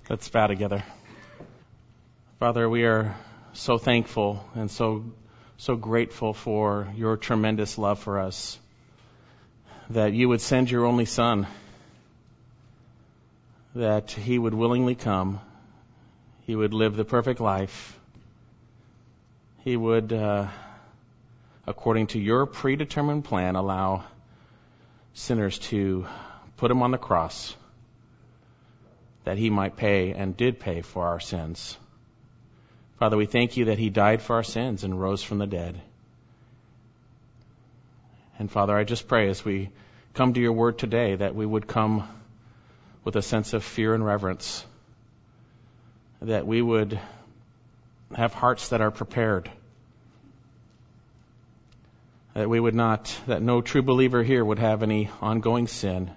Let's bow together. Father, we are so thankful and so grateful for your tremendous love for us, that you would send your only Son, that he would willingly come, he would live the perfect life, he would, according to your predetermined plan, allow sinners to put him on the cross, that he might pay and did pay for our sins. Father, we thank you that he died for our sins and rose from the dead. And Father, I just pray as we come to your word today that we would come with a sense of fear and reverence, that we would have hearts that are prepared, that we would not, that no true believer here would have any ongoing sin,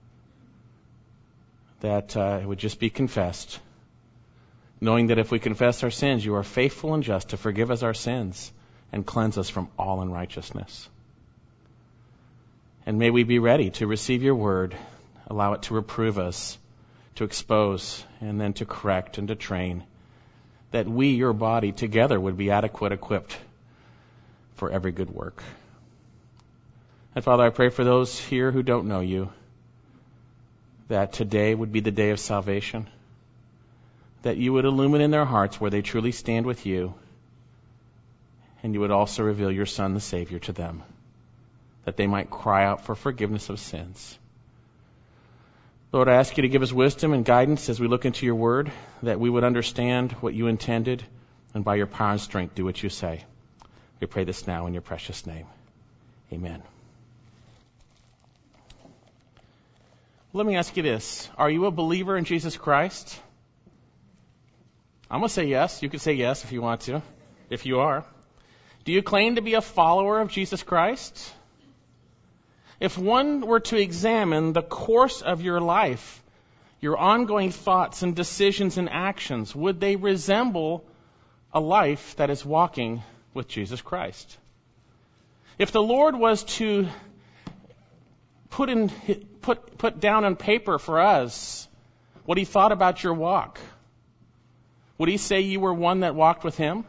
that it would just be confessed, knowing that if we confess our sins, you are faithful and just to forgive us our sins and cleanse us from all unrighteousness. And may we be ready to receive your word, allow it to reprove us, to expose, and then to correct and to train, that we, your body, together would be adequate, equipped for every good work. And Father, I pray for those here who don't know you, that today would be the day of salvation, that you would illumine their hearts where they truly stand with you, and you would also reveal your Son, the Savior, to them, that they might cry out for forgiveness of sins. Lord, I ask you to give us wisdom and guidance as we look into your word, that we would understand what you intended, and by your power and strength do what you say. We pray this now in your precious name. Amen. Let me ask you this. Are you a believer in Jesus Christ? I'm going to say yes. You can say yes if you want to, if you are. Do you claim to be a follower of Jesus Christ? If one were to examine the course of your life, your ongoing thoughts and decisions and actions, would they resemble a life that is walking with Jesus Christ? If the Lord was to put down on paper for us what he thought about your walk, would he say you were one that walked with him?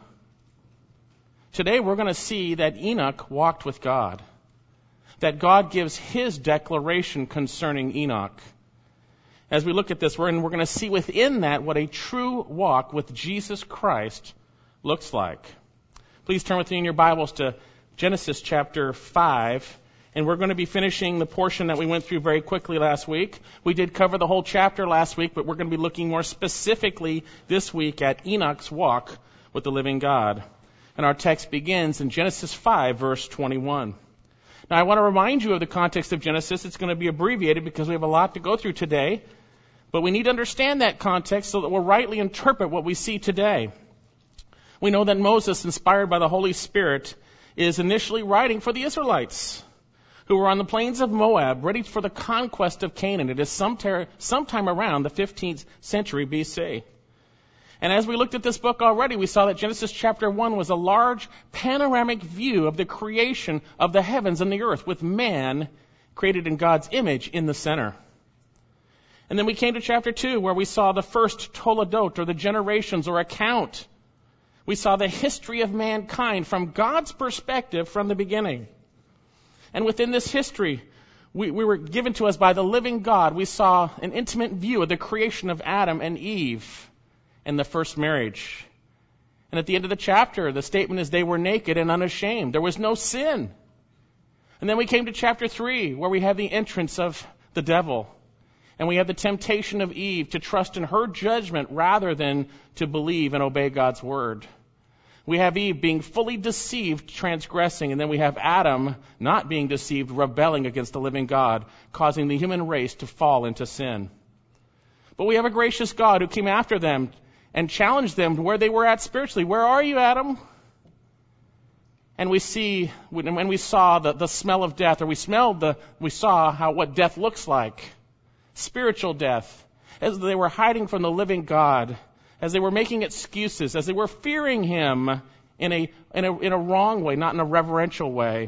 Today we're going to see that Enoch walked with God, that God gives his declaration concerning Enoch. As we look at this, we're going to see within that what a true walk with Jesus Christ looks like. Please turn with me in your Bibles to Genesis chapter 5. And we're going to be finishing the portion that we went through very quickly last week. We did cover the whole chapter last week, but we're going to be looking more specifically this week at Enoch's walk with the living God. And our text begins in Genesis 5, verse 21. Now, I want to remind you of the context of Genesis. It's going to be abbreviated because we have a lot to go through today. But we need to understand that context so that we'll rightly interpret what we see today. We know that Moses, inspired by the Holy Spirit, is initially writing for the Israelites, who were on the plains of Moab, ready for the conquest of Canaan. It is sometime around the 15th century BC. And as we looked at this book already, we saw that Genesis chapter 1 was a large panoramic view of the creation of the heavens and the earth, with man created in God's image in the center. And then we came to chapter 2, where we saw the first Toledot, or the generations, or account. We saw the history of mankind from God's perspective from the beginning. And within this history, we were given to us by the living God. We saw an intimate view of the creation of Adam and Eve and the first marriage. And at the end of the chapter, the statement is they were naked and unashamed. There was no sin. And then we came to chapter 3, where we have the entrance of the devil. And we have the temptation of Eve to trust in her judgment rather than to believe and obey God's word. We have Eve being fully deceived, transgressing, and then we have Adam not being deceived, rebelling against the living God, causing the human race to fall into sin. But we have a gracious God who came after them and challenged them where they were at spiritually. Where are you, Adam? And we saw the smell of death, or we saw what death looks like. Spiritual death. As they were hiding from the living God, as they were making excuses, as they were fearing him in a wrong way, not in a reverential way.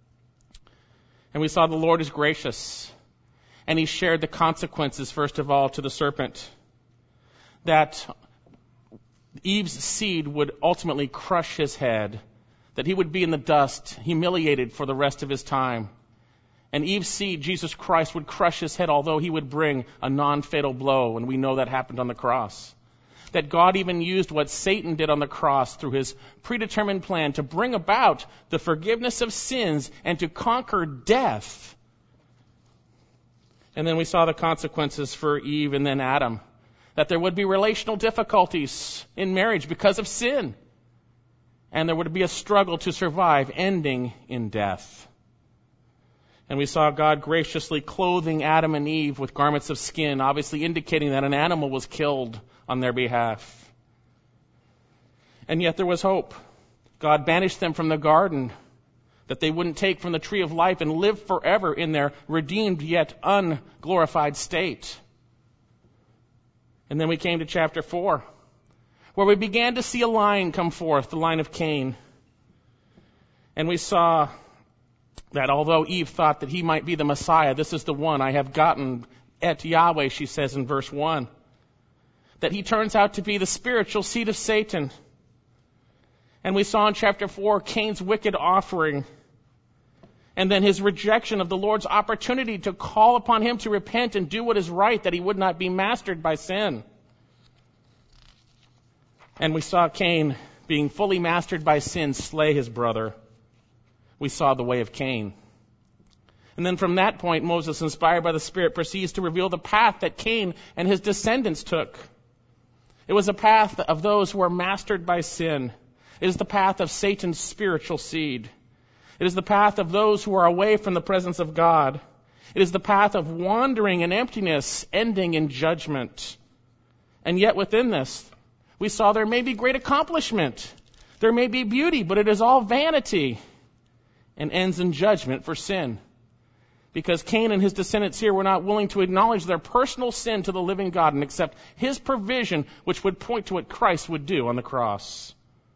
And we saw the Lord is gracious, and he shared the consequences, first of all, to the serpent. that Eve's seed would ultimately crush his head, that he would be in the dust, humiliated for the rest of his time. And Eve's seed, Jesus Christ, would crush his head, although he would bring a non-fatal blow, and we know that happened on the cross. That God even used what Satan did on the cross through his predetermined plan to bring about the forgiveness of sins and to conquer death. And then we saw the consequences for Eve and then Adam. That there would be relational difficulties in marriage because of sin. And there would be a struggle to survive, ending in death. And we saw God graciously clothing Adam and Eve with garments of skin, obviously indicating that an animal was killed on their behalf. And yet there was hope. God banished them from the garden, that they wouldn't take from the tree of life and live forever in their redeemed yet unglorified state. And then we came to chapter 4, where we began to see a line come forth, the line of Cain. And we saw that although Eve thought that he might be the Messiah, this is the one I have gotten at Yahweh, she says in verse 1, that he turns out to be the spiritual seed of Satan. And we saw in chapter 4 Cain's wicked offering, and then his rejection of the Lord's opportunity to call upon him to repent and do what is right, that he would not be mastered by sin. And we saw Cain, being fully mastered by sin, slay his brother. We saw the way of Cain. And then from that point, Moses, inspired by the Spirit, proceeds to reveal the path that Cain and his descendants took. It was a path of those who are mastered by sin. It is the path of Satan's spiritual seed. It is the path of those who are away from the presence of God. It is the path of wandering and emptiness, ending in judgment. And yet within this, we saw there may be great accomplishment. There may be beauty, but it is all vanity and ends in judgment for sin. Because Cain and his descendants here were not willing to acknowledge their personal sin to the living God and accept his provision, which would point to what Christ would do on the cross.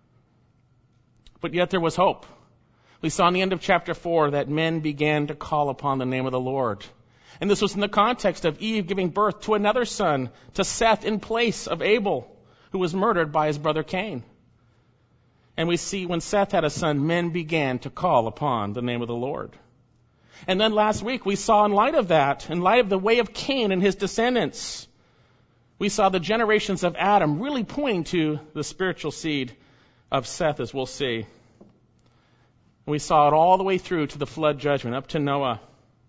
But yet there was hope. We saw in the end of chapter 4 that men began to call upon the name of the Lord. And this was in the context of Eve giving birth to another son, to Seth, in place of Abel, who was murdered by his brother Cain. And we see when Seth had a son, men began to call upon the name of the Lord. And then last week we saw in light of that, in light of the way of Cain and his descendants, we saw the generations of Adam really pointing to the spiritual seed of Seth, as we'll see. And we saw it all the way through to the flood judgment, up to Noah.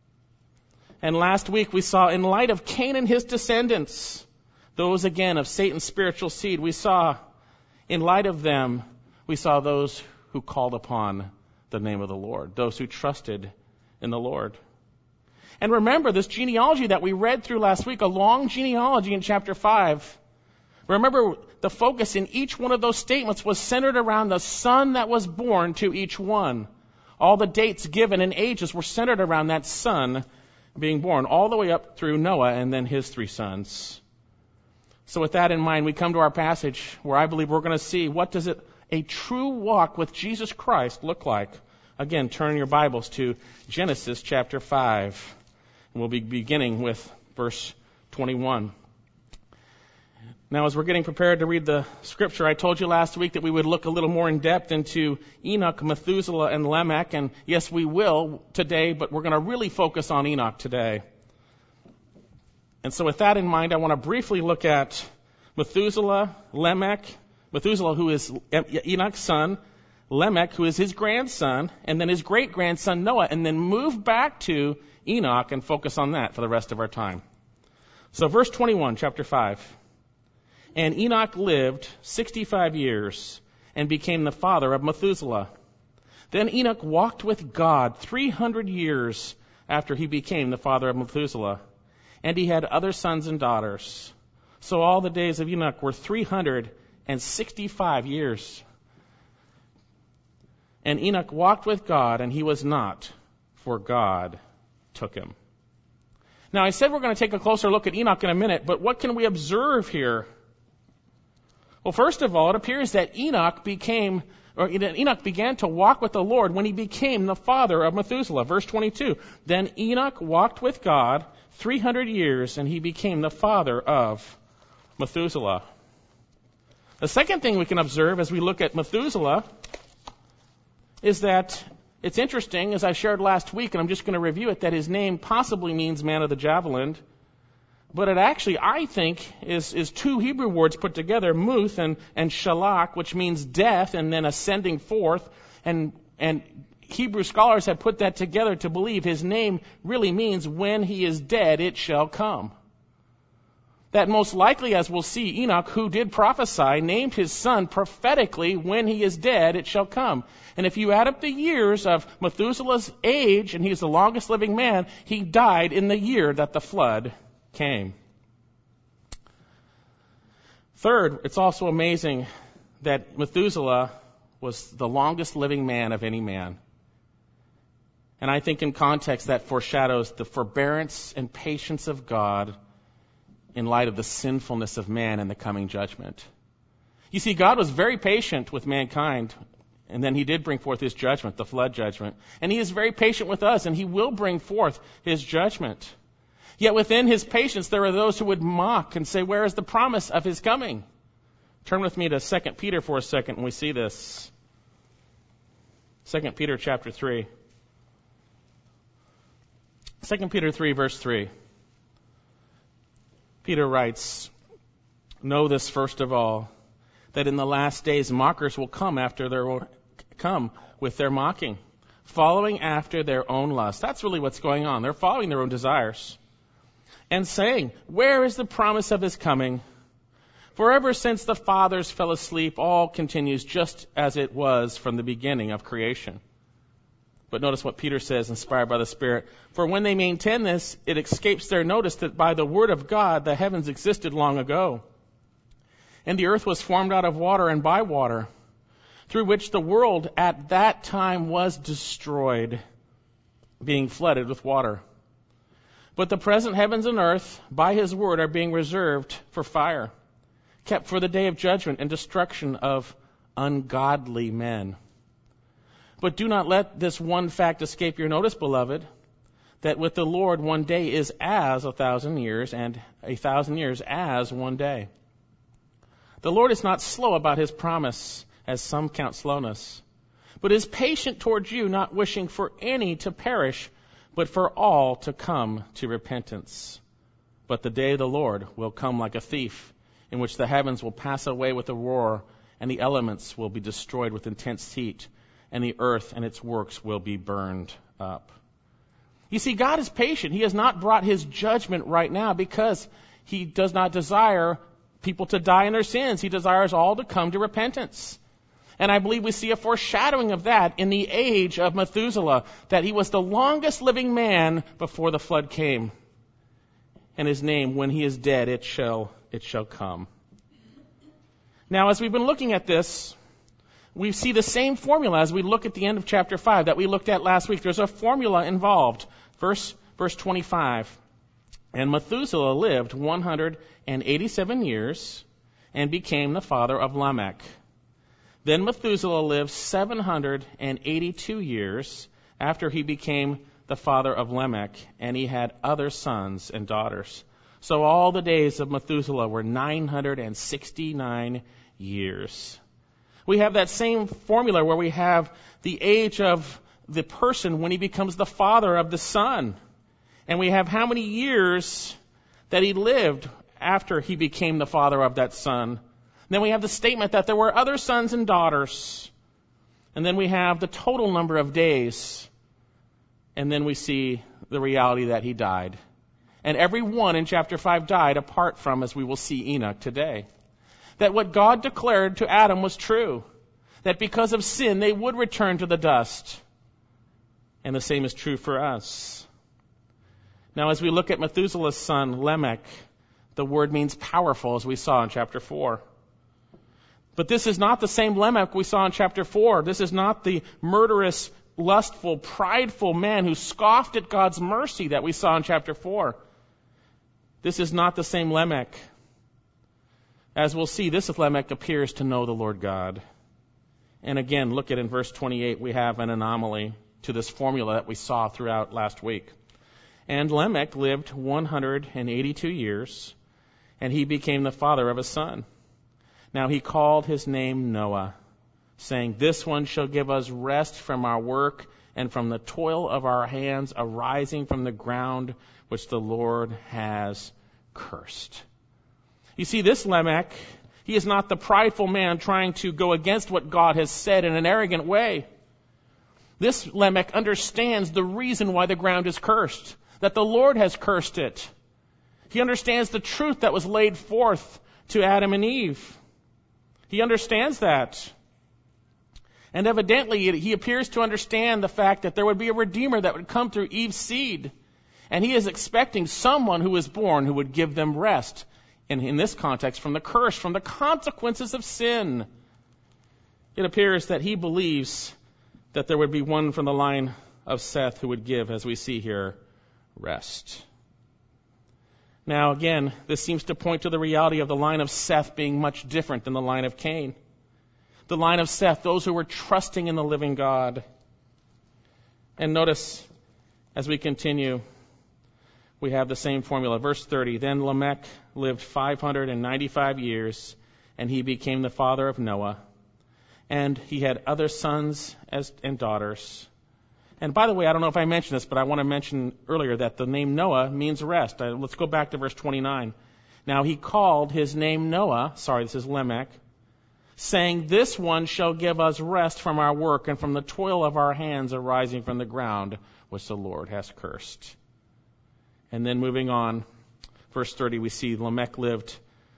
And last week we saw in light of Cain and his descendants, those again of Satan's spiritual seed, we saw in light of them, we saw those who called upon the name of the Lord, those who trusted in the Lord. And remember this genealogy that we read through last week, a long genealogy in chapter 5. Remember, the focus in each one of those statements was centered around the son that was born to each one. All the dates given and ages were centered around that son being born, all the way up through Noah and then his 3 sons. So with that in mind, we come to our passage where I believe we're going to see what does a true walk with Jesus Christ look like. Again, turn your Bibles to Genesis chapter 5. And we'll be beginning with verse 21. Now, as we're getting prepared to read the scripture, I told you last week that we would look a little more in depth into Enoch, Methuselah, and Lamech. And yes, we will today, but we're going to really focus on Enoch today. And so with that in mind, I want to briefly look at Methuselah, Lamech, Methuselah, who is Enoch's son, Lamech, who is his grandson, and then his great-grandson Noah, and then move back to Enoch and focus on that for the rest of our time. So verse 21, chapter 5. And Enoch lived 65 years and became the father of Methuselah. Then Enoch walked with God 300 years after he became the father of Methuselah. And he had other sons and daughters. So all the days of Enoch were 365 years. And Enoch walked with God, and he was not, for God took him. Now, I said we're going to take a closer look at Enoch in a minute, but what can we observe here? Well, first of all, it appears that Enoch began to walk with the Lord when he became the father of Methuselah. Verse 22, then Enoch walked with God 300 years, and he became the father of Methuselah. The second thing we can observe as we look at Methuselah is that it's interesting, as I shared last week, and I'm just going to review it, that his name possibly means man of the javelin, but it actually, I think, is two Hebrew words put together, muth and shalach, which means death and then ascending forth, and Hebrew scholars have put that together to believe his name really means when he is dead, it shall come. That most likely, as we'll see, Enoch, who did prophesy, named his son prophetically, when he is dead, it shall come. And if you add up the years of Methuselah's age, and he's the longest living man, he died in the year that the flood came. Third, it's also amazing that Methuselah was the longest living man of any man. And I think in context that foreshadows the forbearance and patience of God in light of the sinfulness of man and the coming judgment. You see, God was very patient with mankind, and then he did bring forth his judgment, the flood judgment. And he is very patient with us, and he will bring forth his judgment. Yet within his patience, there are those who would mock and say, where is the promise of his coming? Turn with me to 2 Peter for a second, and we see this. 2 Peter chapter 3. 2 Peter 3, verse 3. Peter writes, know this first of all, that in the last days mockers will come with their mocking, following after their own lust. That's really what's going on. They're following their own desires. And saying, where is the promise of his coming? For ever since the fathers fell asleep, all continues just as it was from the beginning of creation. But notice what Peter says, inspired by the Spirit. For when they maintain this, it escapes their notice that by the word of God the heavens existed long ago. And the earth was formed out of water and by water, through which the world at that time was destroyed, being flooded with water. But the present heavens and earth, by his word, are being reserved for fire, kept for the day of judgment and destruction of ungodly men. But do not let this one fact escape your notice, beloved, that with the Lord 1 day is as 1,000 years, and 1,000 years as 1 day. The Lord is not slow about his promise, as some count slowness, but is patient towards you, not wishing for any to perish, but for all to come to repentance. But the day of the Lord will come like a thief, in which the heavens will pass away with a roar, and the elements will be destroyed with intense heat, and the earth and its works will be burned up. You see, God is patient. He has not brought his judgment right now because he does not desire people to die in their sins. He desires all to come to repentance. And I believe we see a foreshadowing of that in the age of Methuselah, that he was the longest living man before the flood came. And his name, when he is dead, it shall come. Now, as we've been looking at this, we see the same formula as we look at the end of chapter 5 that we looked at last week. There's a formula involved. Verse 25. And Methuselah lived 187 years and became the father of Lamech. Then Methuselah lived 782 years after he became the father of Lamech, and he had other sons and daughters. So all the days of Methuselah were 969 years. We have that same formula where we have the age of the person when he becomes the father of the son. And we have how many years that he lived after he became the father of that son. Then we have the statement that there were other sons and daughters. And then we have the total number of days. And then we see the reality that he died. And every one in chapter 5 died apart from, as we will see, Enoch today. That what God declared to Adam was true. That because of sin, they would return to the dust. And the same is true for us. Now, as we look at Methuselah's son, Lamech, the word means powerful, as we saw in chapter 4. But this is not the same Lamech we saw in chapter 4. This is not the murderous, lustful, prideful man who scoffed at God's mercy that we saw in chapter 4. This is not the same Lamech. As we'll see, this Lamech appears to know the Lord God. And again, look at in verse 28, we have an anomaly to this formula that we saw throughout last week. And Lamech lived 182 years, and he became the father of a son. Now he called his name Noah, saying, "This one shall give us rest from our work and from the toil of our hands arising from the ground which the Lord has cursed." You see, this Lamech, he is not the prideful man trying to go against what God has said in an arrogant way. This Lamech understands the reason why the ground is cursed, that the Lord has cursed it. He understands the truth that was laid forth to Adam and Eve. He understands that. And evidently, he appears to understand the fact that there would be a Redeemer that would come through Eve's seed. And he is expecting someone who is born who would give them rest. And in this context, from the curse, from the consequences of sin. It appears that he believes that there would be one from the line of Seth who would give, as we see here, rest. Now, again, this seems to point to the reality of the line of Seth being much different than the line of Cain. The line of Seth, those who were trusting in the living God. And notice, as we continue, we have the same formula. Verse 30, "Then Lamech lived 595 years, and he became the father of Noah. And he had other sons and daughters." And by the way, I don't know if I mentioned this, but I want to mention earlier that the name Noah means rest. Let's go back to verse 29. "Now he called his name Noah," this is Lamech, "saying, 'This one shall give us rest from our work and from the toil of our hands arising from the ground which the Lord has cursed.'" And then moving on, verse 30, we see Lamech lived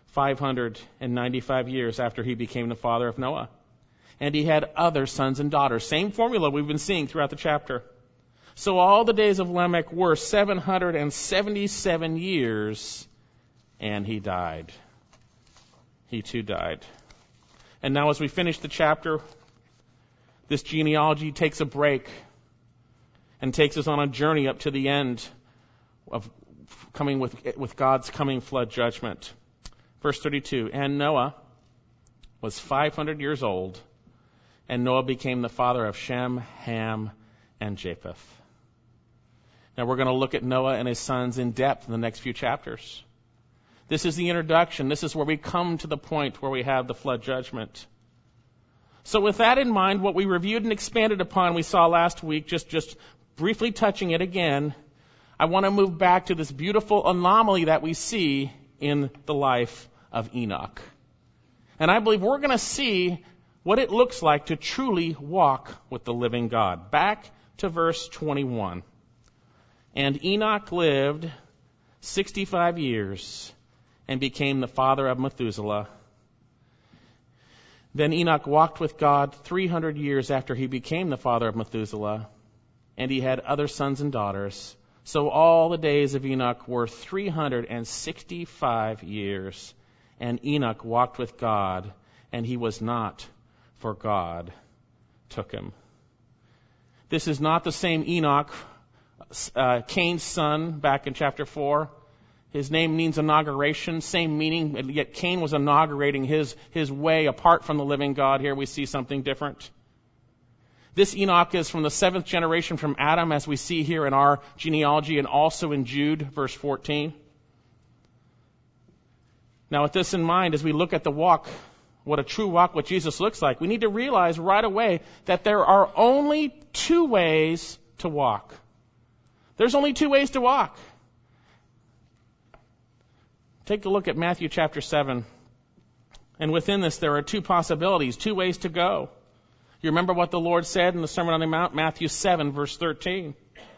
595 years after he became the father of Noah. And he had other sons and daughters. Same formula we've been seeing throughout the chapter. So all the days of Lamech were 777 years, and he died. He too died. And now as we finish the chapter, this genealogy takes a break and takes us on a journey up to the end of coming with God's coming flood judgment. Verse 32, "And Noah was 500 years old, and Noah became the father of Shem, Ham, and Japheth." Now we're going to look at Noah and his sons in depth in the next few chapters. This is the introduction. This is where we come to the point where we have the flood judgment. So with that in mind, what we reviewed and expanded upon, we saw last week, just briefly touching it again, I want to move back to this beautiful anomaly that we see in the life of Enoch. And I believe we're going to see what it looks like to truly walk with the living God. Back to verse 21. "And Enoch lived 65 years and became the father of Methuselah. Then Enoch walked with God 300 years after he became the father of Methuselah, and he had other sons and daughters. So all the days of Enoch were 365 years, and Enoch walked with God, and he was not, for God took him." This is not the same Enoch, Cain's son, back in chapter 4. His name means inauguration, same meaning, and yet Cain was inaugurating his way apart from the living God. Here we see something different. This Enoch is from the 7th generation from Adam, as we see here in our genealogy and also in Jude, verse 14. Now with this in mind, as we look at the walk, what a true walk with Jesus looks like, we need to realize right away that there are only two ways to walk. There's only two ways to walk. Take a look at Matthew chapter 7. And within this, there are two possibilities, two ways to go. You remember what the Lord said in the Sermon on the Mount, Matthew 7, verse 13.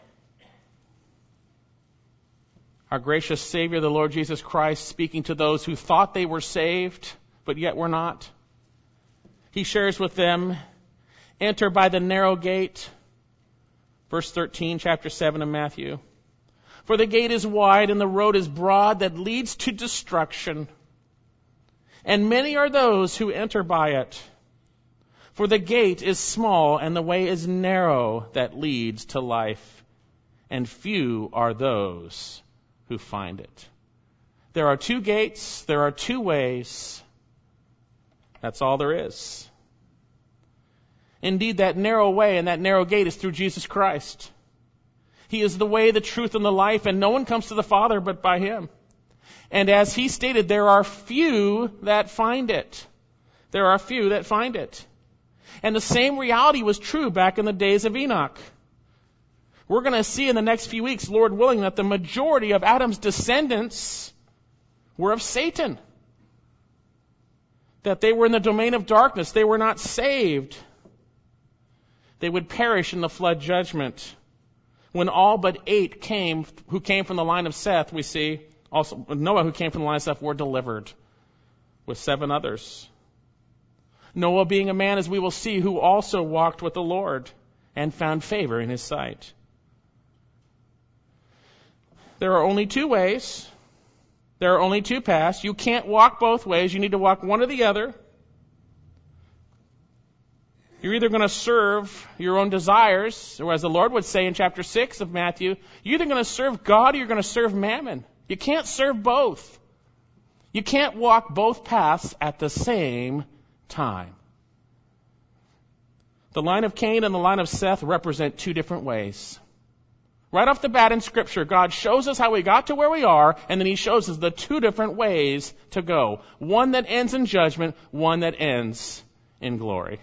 Our gracious Savior, the Lord Jesus Christ, speaking to those who thought they were saved, but yet were not. He shares with them, "Enter by the narrow gate." Verse 13, chapter 7 of Matthew. "For the gate is wide and the road is broad that leads to destruction. And many are those who enter by it. For the gate is small and the way is narrow that leads to life. And few are those who find it." There are two gates. There are two ways. That's all there is. Indeed, that narrow way and that narrow gate is through Jesus Christ. He is the way, the truth, and the life, and no one comes to the Father but by Him. And as He stated, there are few that find it. There are few that find it. And the same reality was true back in the days of Enoch. We're going to see in the next few weeks, Lord willing, that the majority of Adam's descendants were of Satan. That they were in the domain of darkness. They were not saved. They would perish in the flood judgment. When all but 8 who came from the line of Seth, we see, also Noah who came from the line of Seth, were delivered with 7 others. Noah being a man, as we will see, who also walked with the Lord and found favor in his sight. There are only 2 ways. There are only 2 paths. You can't walk both ways. You need to walk one or the other. You're either going to serve your own desires, or as the Lord would say in chapter 6 of Matthew, you're either going to serve God or you're going to serve mammon. You can't serve both. You can't walk both paths at the same time. The line of Cain and the line of Seth represent 2 different ways. Right off the bat in Scripture, God shows us how we got to where we are, and then He shows us the 2 different ways to go. One that ends in judgment, one that ends in glory.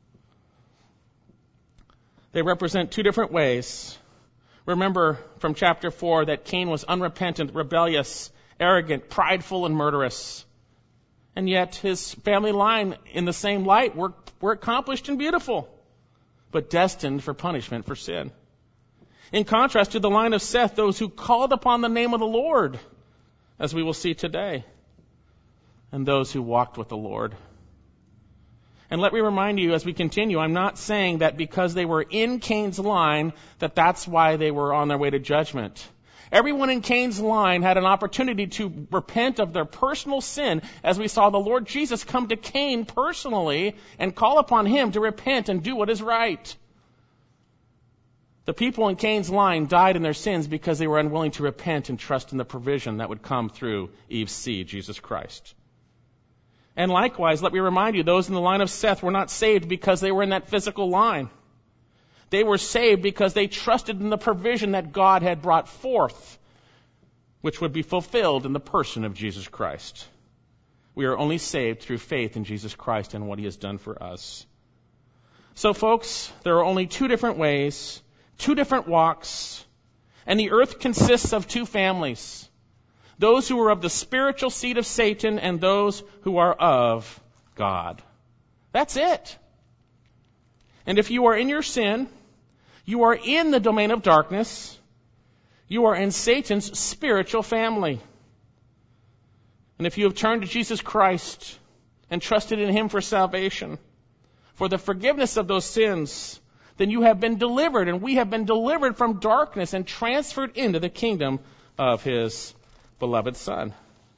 They represent 2 different ways. Remember from chapter 4 that Cain was unrepentant, rebellious, arrogant, prideful, and murderous. And yet his family line in the same light were accomplished and beautiful, but destined for punishment for sin. In contrast to the line of Seth, those who called upon the name of the Lord, as we will see today, and those who walked with the Lord. And let me remind you as we continue, I'm not saying that because they were in Cain's line, that's why they were on their way to judgment. Everyone in Cain's line had an opportunity to repent of their personal sin, as we saw the Lord Jesus come to Cain personally and call upon him to repent and do what is right. The people in Cain's line died in their sins because they were unwilling to repent and trust in the provision that would come through Eve's seed, Jesus Christ. And likewise, let me remind you, those in the line of Seth were not saved because they were in that physical line. They were saved because they trusted in the provision that God had brought forth, which would be fulfilled in the person of Jesus Christ. We are only saved through faith in Jesus Christ and what He has done for us. So folks, there are only 2 different ways, 2 different walks, and the earth consists of 2 families. Those who are of the spiritual seed of Satan and those who are of God. That's it. And if you are in your sin, you are in the domain of darkness. You are in Satan's spiritual family. And if you have turned to Jesus Christ and trusted in Him for salvation, for the forgiveness of those sins, then you have been delivered, and we have been delivered from darkness and transferred into the kingdom of His beloved Son.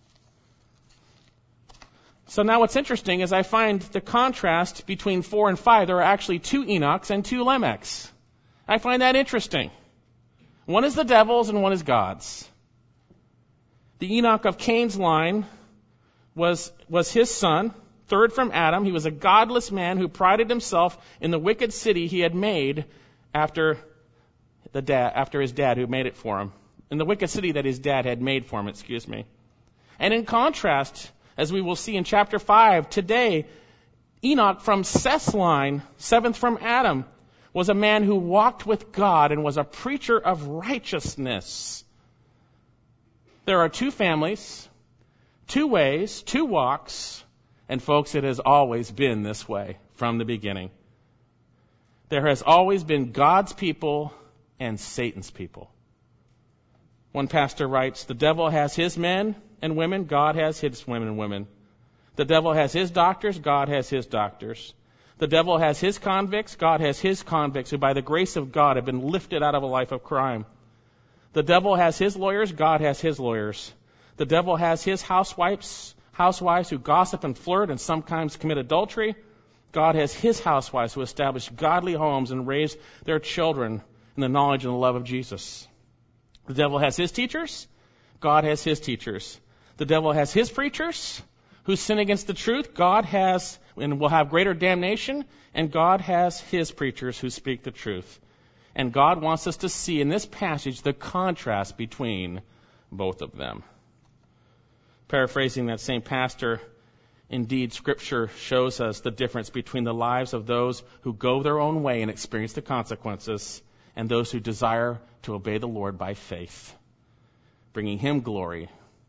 So now what's interesting is I find the contrast between 4 and 5. There are actually 2 Enochs and 2 Lamechs. I find that interesting. One is the devil's and one is God's. The Enoch of Cain's line was his son, third from Adam. He was a godless man who prided himself in the wicked city he had made after his dad who made it for him. In the wicked city that his dad had made for him, And in contrast, as we will see in chapter 5, today, Enoch from Seth's line, 7th from Adam, was a man who walked with God and was a preacher of righteousness. There are 2 families, 2 ways, 2 walks, and folks, it has always been this way from the beginning. There has always been God's people and Satan's people. One pastor writes, the devil has his men and women, God has his women and women. The devil has his doctors, God has his doctors. The devil has his convicts, God has his convicts, who by the grace of God have been lifted out of a life of crime. The devil has his lawyers, God has his lawyers. The devil has his housewives who gossip and flirt and sometimes commit adultery. God has his housewives who establish godly homes and raise their children in the knowledge and the love of Jesus. The devil has his teachers, God has his teachers. The devil has his preachers who sin against the truth, God has and will have greater damnation, and God has his preachers who speak the truth. And God wants us to see in this passage the contrast between both of them. Paraphrasing that same pastor, Indeed, Scripture shows us the difference between the lives of those who go their own way and experience the consequences and those who desire to obey the Lord by faith, bringing Him glory.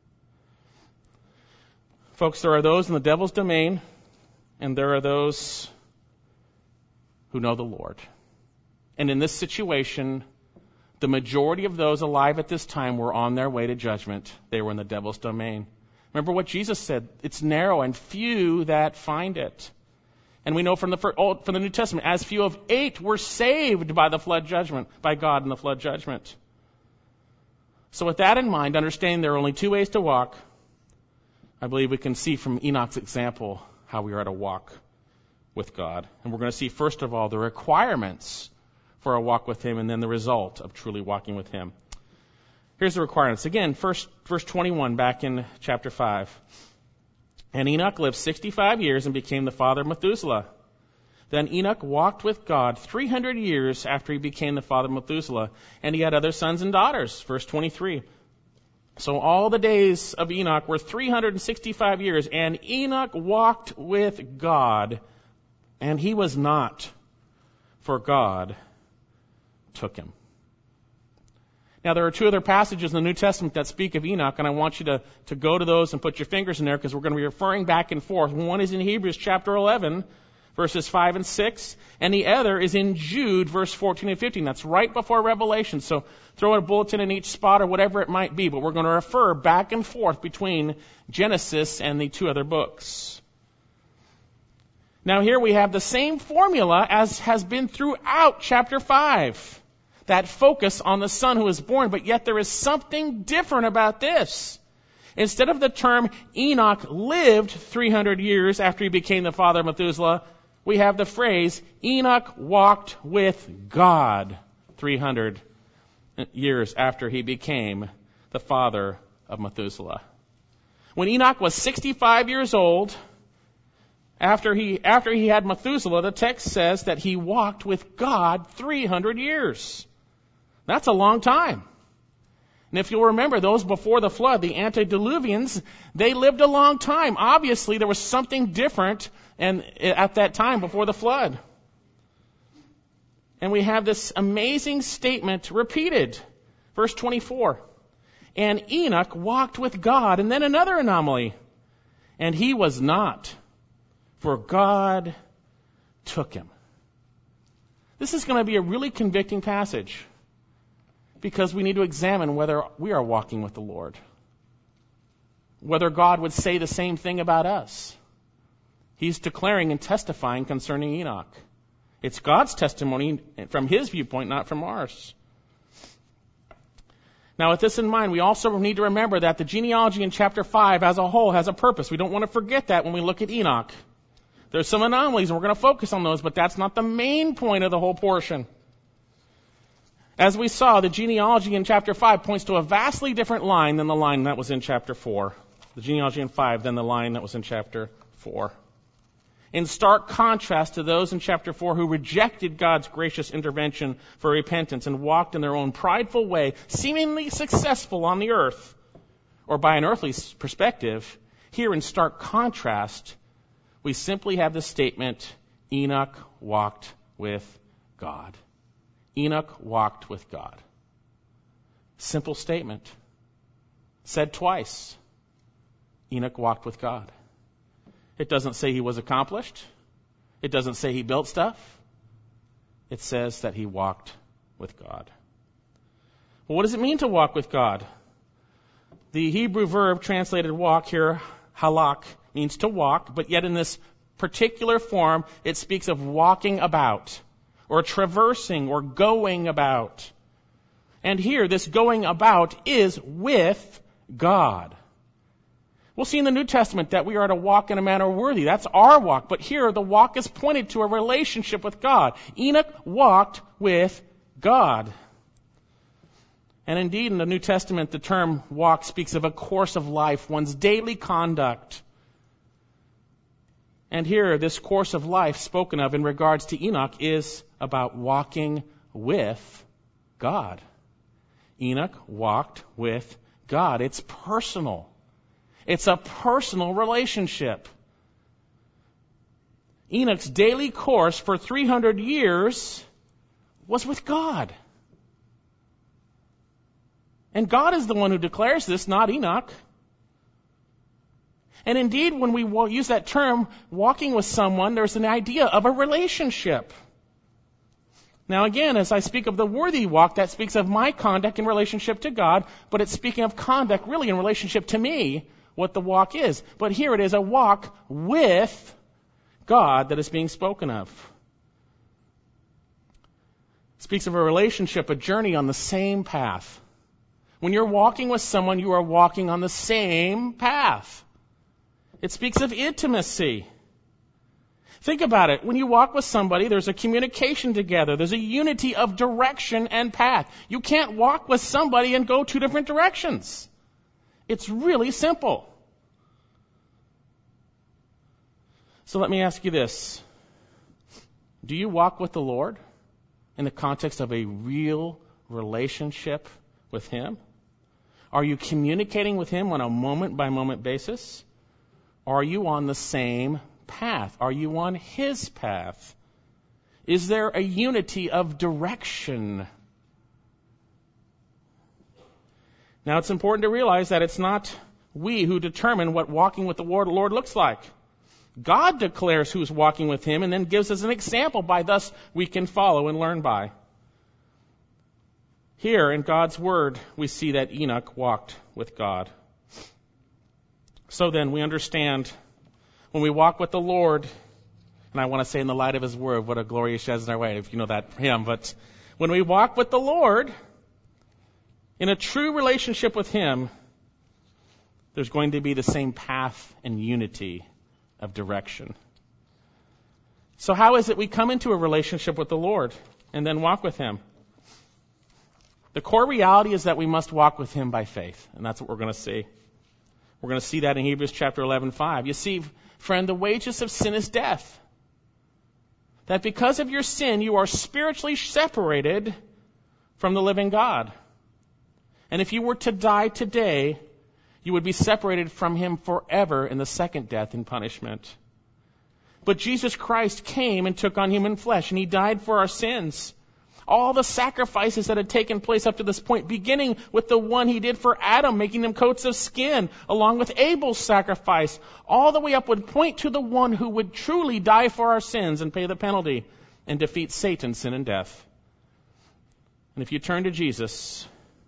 Folks, there are those in the devil's domain, and there are those who know the Lord. And in this situation, the majority of those alive at this time were on their way to judgment. They were in the devil's domain. Remember what Jesus said, it's narrow and few that find it. And we know from the New Testament, as few of 8 were saved by the flood judgment, by God in the flood judgment. So with that in mind, understanding there are only 2 ways to walk, I believe we can see from Enoch's example how we are to walk with God. And we're going to see, first of all, the requirements for a walk with Him, and then the result of truly walking with Him. Here's the requirements. Again, verse 21 back in chapter 5. And Enoch lived 65 years and became the father of Methuselah. Then Enoch walked with God 300 years after he became the father of Methuselah, and he had other sons and daughters. Verse 23. So all the days of Enoch were 365 years, and Enoch walked with God, and he was not, for God took him. Now, there are 2 other passages in the New Testament that speak of Enoch, and I want you to go to those and put your fingers in there because we're going to be referring back and forth. One is in Hebrews chapter 11, verses 5 and 6, and the other is in Jude, verse 14 and 15. That's right before Revelation, so throw a bulletin in each spot or whatever it might be, but we're going to refer back and forth between Genesis and the 2 other books. Now, here we have the same formula as has been throughout chapter 5. That focus on the son who is born, but yet there is something different about this. Instead of the term Enoch lived 300 years after he became the father of Methuselah, we have the phrase Enoch walked with God 300 years after he became the father of Methuselah. When Enoch was 65 years old, after he had Methuselah, the text says that he walked with God 300 years. That's a long time. And if you'll remember, those before the flood, the antediluvians, they lived a long time. Obviously, there was something different at that time before the flood. And we have this amazing statement repeated. Verse 24. And Enoch walked with God. And then another anomaly. And he was not, for God took him. This is going to be a really convicting passage, because we need to examine whether we are walking with the Lord. Whether God would say the same thing about us. He's declaring and testifying concerning Enoch. It's God's testimony from His viewpoint, not from ours. Now, with this in mind, we also need to remember that the genealogy in chapter 5 as a whole has a purpose. We don't want to forget that when we look at Enoch. There's some anomalies, and we're going to focus on those, but that's not the main point of the whole portion. As we saw, the genealogy in chapter 5 points to a vastly different line than the line that was in chapter 4. The genealogy in 5 than the line that was in chapter 4. In stark contrast to those in chapter 4 who rejected God's gracious intervention for repentance and walked in their own prideful way, seemingly successful on the earth, or by an earthly perspective, here in stark contrast, we simply have the statement, Enoch walked with God. Enoch walked with God. Simple statement. Said twice. Enoch walked with God. It doesn't say he was accomplished. It doesn't say he built stuff. It says that he walked with God. Well, what does it mean to walk with God? The Hebrew verb translated walk here, halak, means to walk, but yet in this particular form, it speaks of walking about, or traversing, or going about. And here, this going about is with God. We'll see in the New Testament that we are to walk in a manner worthy. That's our walk. But here, the walk is pointed to a relationship with God. Enoch walked with God. And indeed, in the New Testament, the term walk speaks of a course of life, one's daily conduct. And here, this course of life spoken of in regards to Enoch is about walking with God. Enoch walked with God. It's personal. It's a personal relationship. Enoch's daily course for 300 years was with God. And God is the one who declares this, not Enoch. And indeed, when we use that term, walking with someone, there's an idea of a relationship. Now again, as I speak of the worthy walk, that speaks of my conduct in relationship to God, but it's speaking of conduct really in relationship to me, what the walk is. But here it is a walk with God that is being spoken of. It speaks of a relationship, a journey on the same path. When you're walking with someone, you are walking on the same path. It speaks of intimacy. Think about it. When you walk with somebody, there's a communication together. There's a unity of direction and path. You can't walk with somebody and go two different directions. It's really simple. So let me ask you this. Do you walk with the Lord in the context of a real relationship with Him? Are you communicating with Him on a moment-by-moment basis? Are you on the same path? Are you on His path? Is there a unity of direction? Now, it's important to realize that it's not we who determine what walking with the Lord looks like. God declares who's walking with Him and then gives us an example by thus we can follow and learn by. Here in God's Word, we see that Enoch walked with God. So then we understand when we walk with the Lord, and I want to say in the light of His Word, what a glory He sheds in our way, if you know that hymn, but when we walk with the Lord in a true relationship with Him, there's going to be the same path and unity of direction. So how is it we come into a relationship with the Lord and then walk with Him? The core reality is that we must walk with Him by faith, and that's what we're going to see. We're going to see that in Hebrews chapter 11:5. You see, friend, the wages of sin is death. That because of your sin, you are spiritually separated from the living God. And if you were to die today, you would be separated from Him forever in the second death and punishment. But Jesus Christ came and took on human flesh, and He died for our sins. All the sacrifices that had taken place up to this point, beginning with the one He did for Adam, making them coats of skin, along with Abel's sacrifice, all the way up would point to the one who would truly die for our sins and pay the penalty and defeat Satan, sin, and death. And if you turn to Jesus,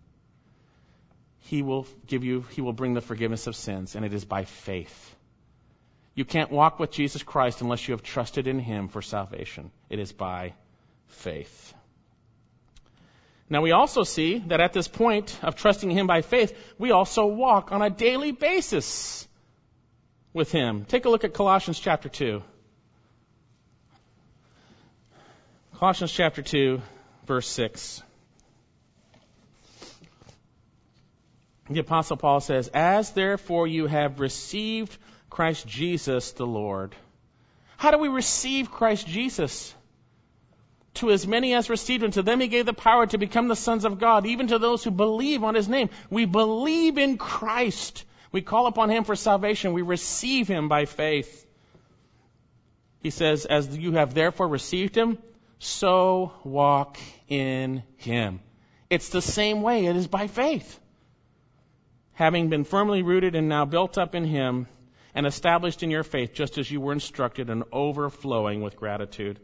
He will bring the forgiveness of sins, and it is by faith. You can't walk with Jesus Christ unless you have trusted in Him for salvation. It is by faith. Now we also see that at this point of trusting Him by faith, we also walk on a daily basis with Him. Take a look at Colossians chapter 2. Colossians chapter 2, verse 6. The Apostle Paul says, "As therefore you have received Christ Jesus the Lord." How do we receive Christ Jesus? To as many as received Him, to them He gave the power to become the sons of God, even to those who believe on His name. We believe in Christ. We call upon Him for salvation. We receive Him by faith. He says, as you have therefore received Him, so walk in Him. It's the same way. It is by faith. Having been firmly rooted and now built up in Him and established in your faith, just as you were instructed, and overflowing with gratitude.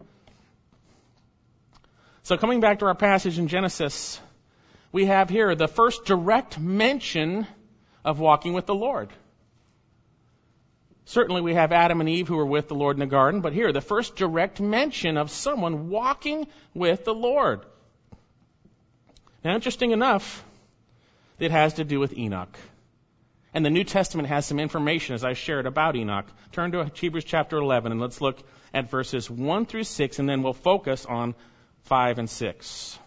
So coming back to our passage in Genesis, we have here the first direct mention of walking with the Lord. Certainly we have Adam and Eve who were with the Lord in the garden, but here the first direct mention of someone walking with the Lord. Now, interesting enough, it has to do with Enoch. And the New Testament has some information, as I shared, about Enoch. Turn to Hebrews chapter 11, and let's look at verses 1 through 6, and then we'll focus on 5 and 6.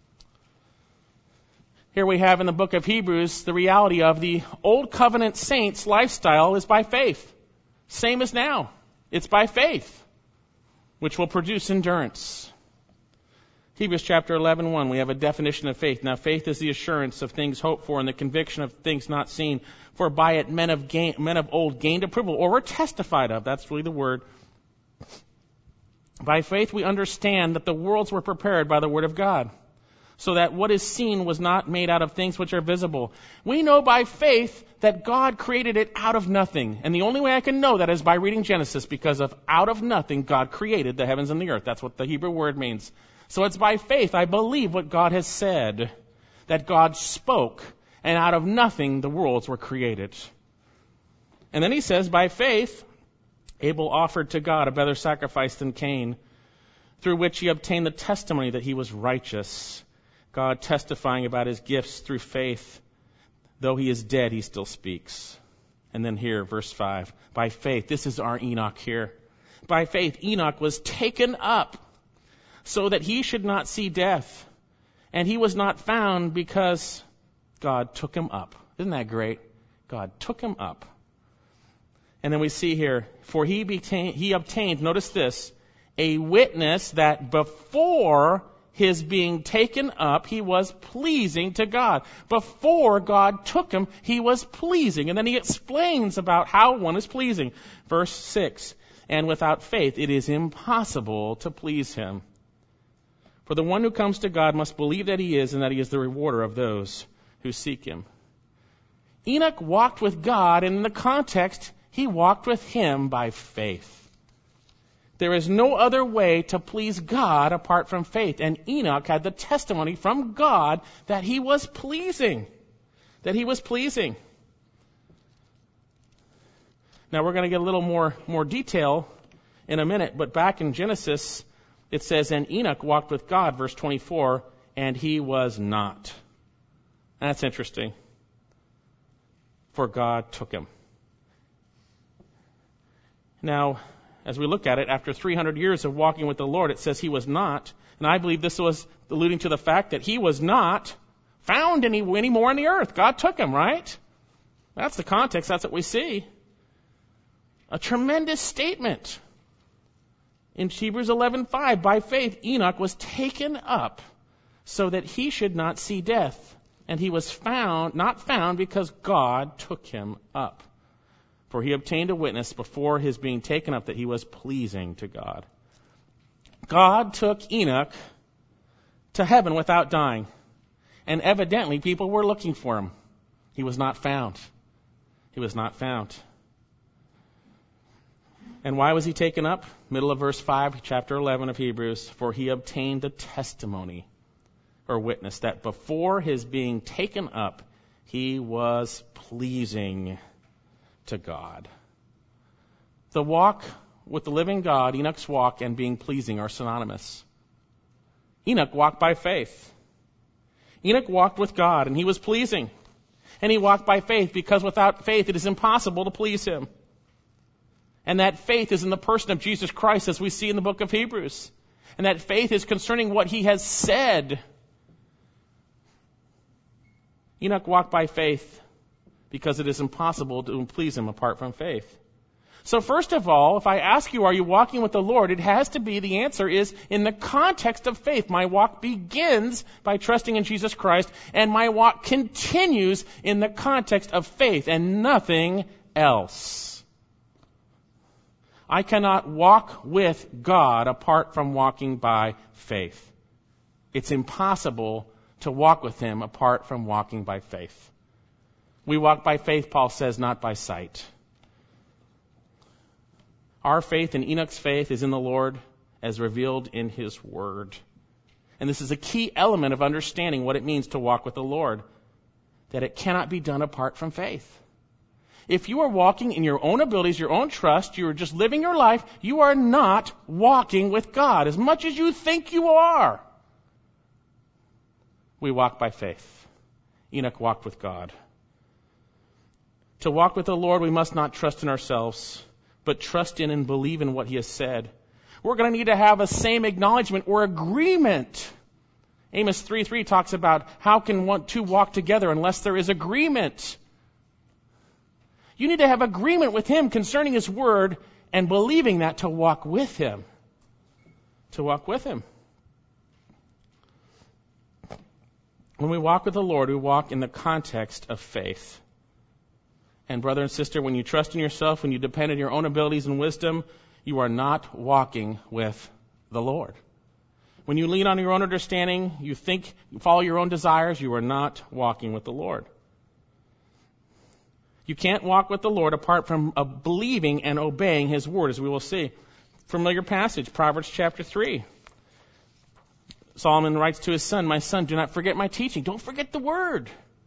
Here we have in the book of Hebrews the reality of the old covenant saints' lifestyle is by faith. Same as now. It's by faith, which will produce endurance. Hebrews chapter 11:1, we have a definition of faith. Now faith is the assurance of things hoped for and the conviction of things not seen. For by it men of old gained approval, or were testified of. That's really the word. By faith we understand that the worlds were prepared by the word of God, so that what is seen was not made out of things which are visible. We know by faith that God created it out of nothing. And the only way I can know that is by reading Genesis, because of out of nothing, God created the heavens and the earth. That's what the Hebrew word means. So it's by faith I believe what God has said, that God spoke, and out of nothing the worlds were created. And then he says, by faith, Abel offered to God a better sacrifice than Cain, through which he obtained the testimony that he was righteous, God testifying about his gifts through faith. Though he is dead, he still speaks. And then here, verse 5, by faith, this is our Enoch here. By faith, Enoch was taken up so that he should not see death. And he was not found because God took him up. Isn't that great? God took him up. And then we see here, for he obtained, notice this, a witness that before his being taken up, he was pleasing to God. Before God took him, he was pleasing. And then he explains about how one is pleasing. Verse 6, and without faith it is impossible to please him. For the one who comes to God must believe that he is, and that he is the rewarder of those who seek him. Enoch walked with God, and in the context, he walked with him by faith. There is no other way to please God apart from faith. And Enoch had the testimony from God that he was pleasing. That he was pleasing. Now we're going to get a little more detail in a minute, but back in Genesis, it says, and Enoch walked with God, verse 24, and he was not. That's interesting. For God took him. Now, as we look at it, after 300 years of walking with the Lord, it says he was not. And I believe this was alluding to the fact that he was not found anymore on the earth. God took him, right? That's the context. That's what we see. A tremendous statement. In Hebrews 11:5, by faith Enoch was taken up so that he should not see death. And he was not found because God took him up. For he obtained a witness before his being taken up that he was pleasing to God. God took Enoch to heaven without dying. And evidently people were looking for him. He was not found. He was not found. And why was he taken up? Middle of verse 5, chapter 11 of Hebrews. For he obtained a testimony or witness that before his being taken up, he was pleasing to God. The walk with the living God, Enoch's walk, and being pleasing are synonymous. Enoch walked by faith. Enoch walked with God, and he was pleasing. And he walked by faith because without faith it is impossible to please him. And that faith is in the person of Jesus Christ, as we see in the book of Hebrews. And that faith is concerning what he has said. Enoch walked by faith because it is impossible to please him apart from faith. So first of all, if I ask you, are you walking with the Lord? It has to be, the answer is in the context of faith. My walk begins by trusting in Jesus Christ, and my walk continues in the context of faith and nothing else. I cannot walk with God apart from walking by faith. It's impossible to walk with him apart from walking by faith. We walk by faith, Paul says, not by sight. Our faith and Enoch's faith is in the Lord as revealed in his word. And this is a key element of understanding what it means to walk with the Lord, that it cannot be done apart from faith. If you are walking in your own abilities, your own trust, you are just living your life, you are not walking with God as much as you think you are. We walk by faith. Enoch walked with God. To walk with the Lord, we must not trust in ourselves, but trust in and believe in what he has said. We're going to need to have a same acknowledgement or agreement. Amos 3:3 talks about how can two walk together unless there is agreement. You need to have agreement with him concerning his word and believing that to walk with him. To walk with him. When we walk with the Lord, we walk in the context of faith. And brother and sister, when you trust in yourself, when you depend on your own abilities and wisdom, you are not walking with the Lord. When you lean on your own understanding, you think, you follow your own desires, you are not walking with the Lord. You can't walk with the Lord apart from believing and obeying His word, as we will see. Familiar passage, Proverbs chapter 3. Solomon writes to his son, "My son, do not forget my teaching." Don't forget the word.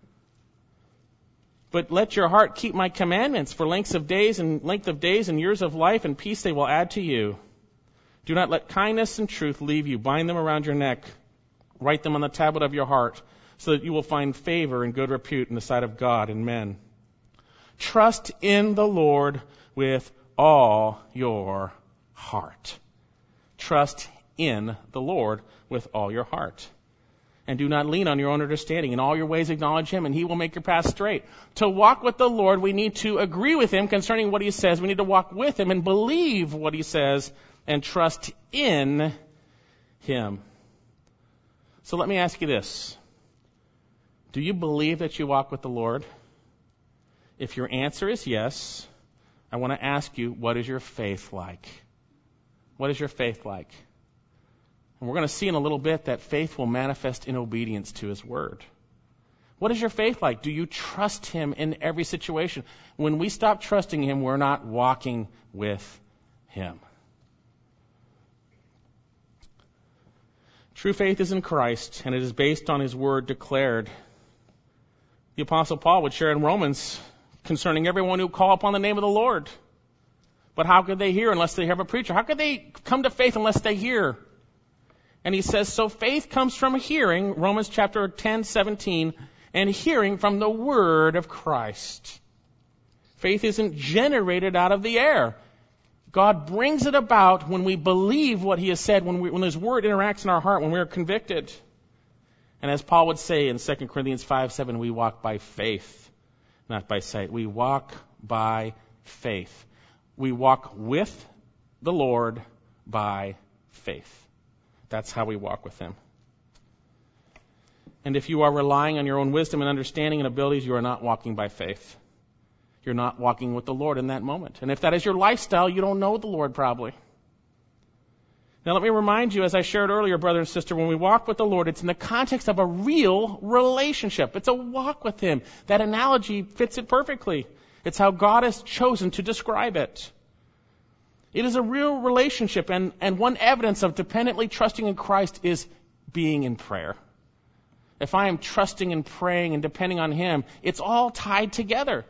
"But let your heart keep my commandments, for length of days and years of life and peace they will add to you. Do not let kindness and truth leave you. Bind them around your neck. Write them on the tablet of your heart, so that you will find favor and good repute in the sight of God and men. Trust in the Lord with all your heart." Trust in the Lord with all your heart. "And do not lean on your own understanding. In all your ways acknowledge Him, and He will make your path straight." To walk with the Lord, we need to agree with Him concerning what He says. We need to walk with Him and believe what He says and trust in Him. So let me ask you this. Do you believe that you walk with the Lord? If your answer is yes, I want to ask you, what is your faith like? What is your faith like? And we're going to see in a little bit that faith will manifest in obedience to His word. What is your faith like? Do you trust Him in every situation? When we stop trusting Him, we're not walking with Him. True faith is in Christ, and it is based on His word declared. The Apostle Paul would share in Romans concerning everyone who call upon the name of the Lord. But how could they hear unless they have a preacher? How could they come to faith unless they hear? And he says, so faith comes from hearing, Romans chapter 10:17, and hearing from the word of Christ. Faith isn't generated out of the air. God brings it about when we believe what He has said, when His word interacts in our heart, when we are convicted. And as Paul would say in 2 Corinthians 5:7, we walk by faith, not by sight. We walk by faith. We walk with the Lord by faith. That's how we walk with Him. And if you are relying on your own wisdom and understanding and abilities, you are not walking by faith. You're not walking with the Lord in that moment. And if that is your lifestyle, you don't know the Lord probably. Now let me remind you, as I shared earlier, brother and sister, when we walk with the Lord, it's in the context of a real relationship. It's a walk with Him. That analogy fits it perfectly. It's how God has chosen to describe it. It is a real relationship, and one evidence of dependently trusting in Christ is being in prayer. If I am trusting and praying and depending on Him, it's all tied together.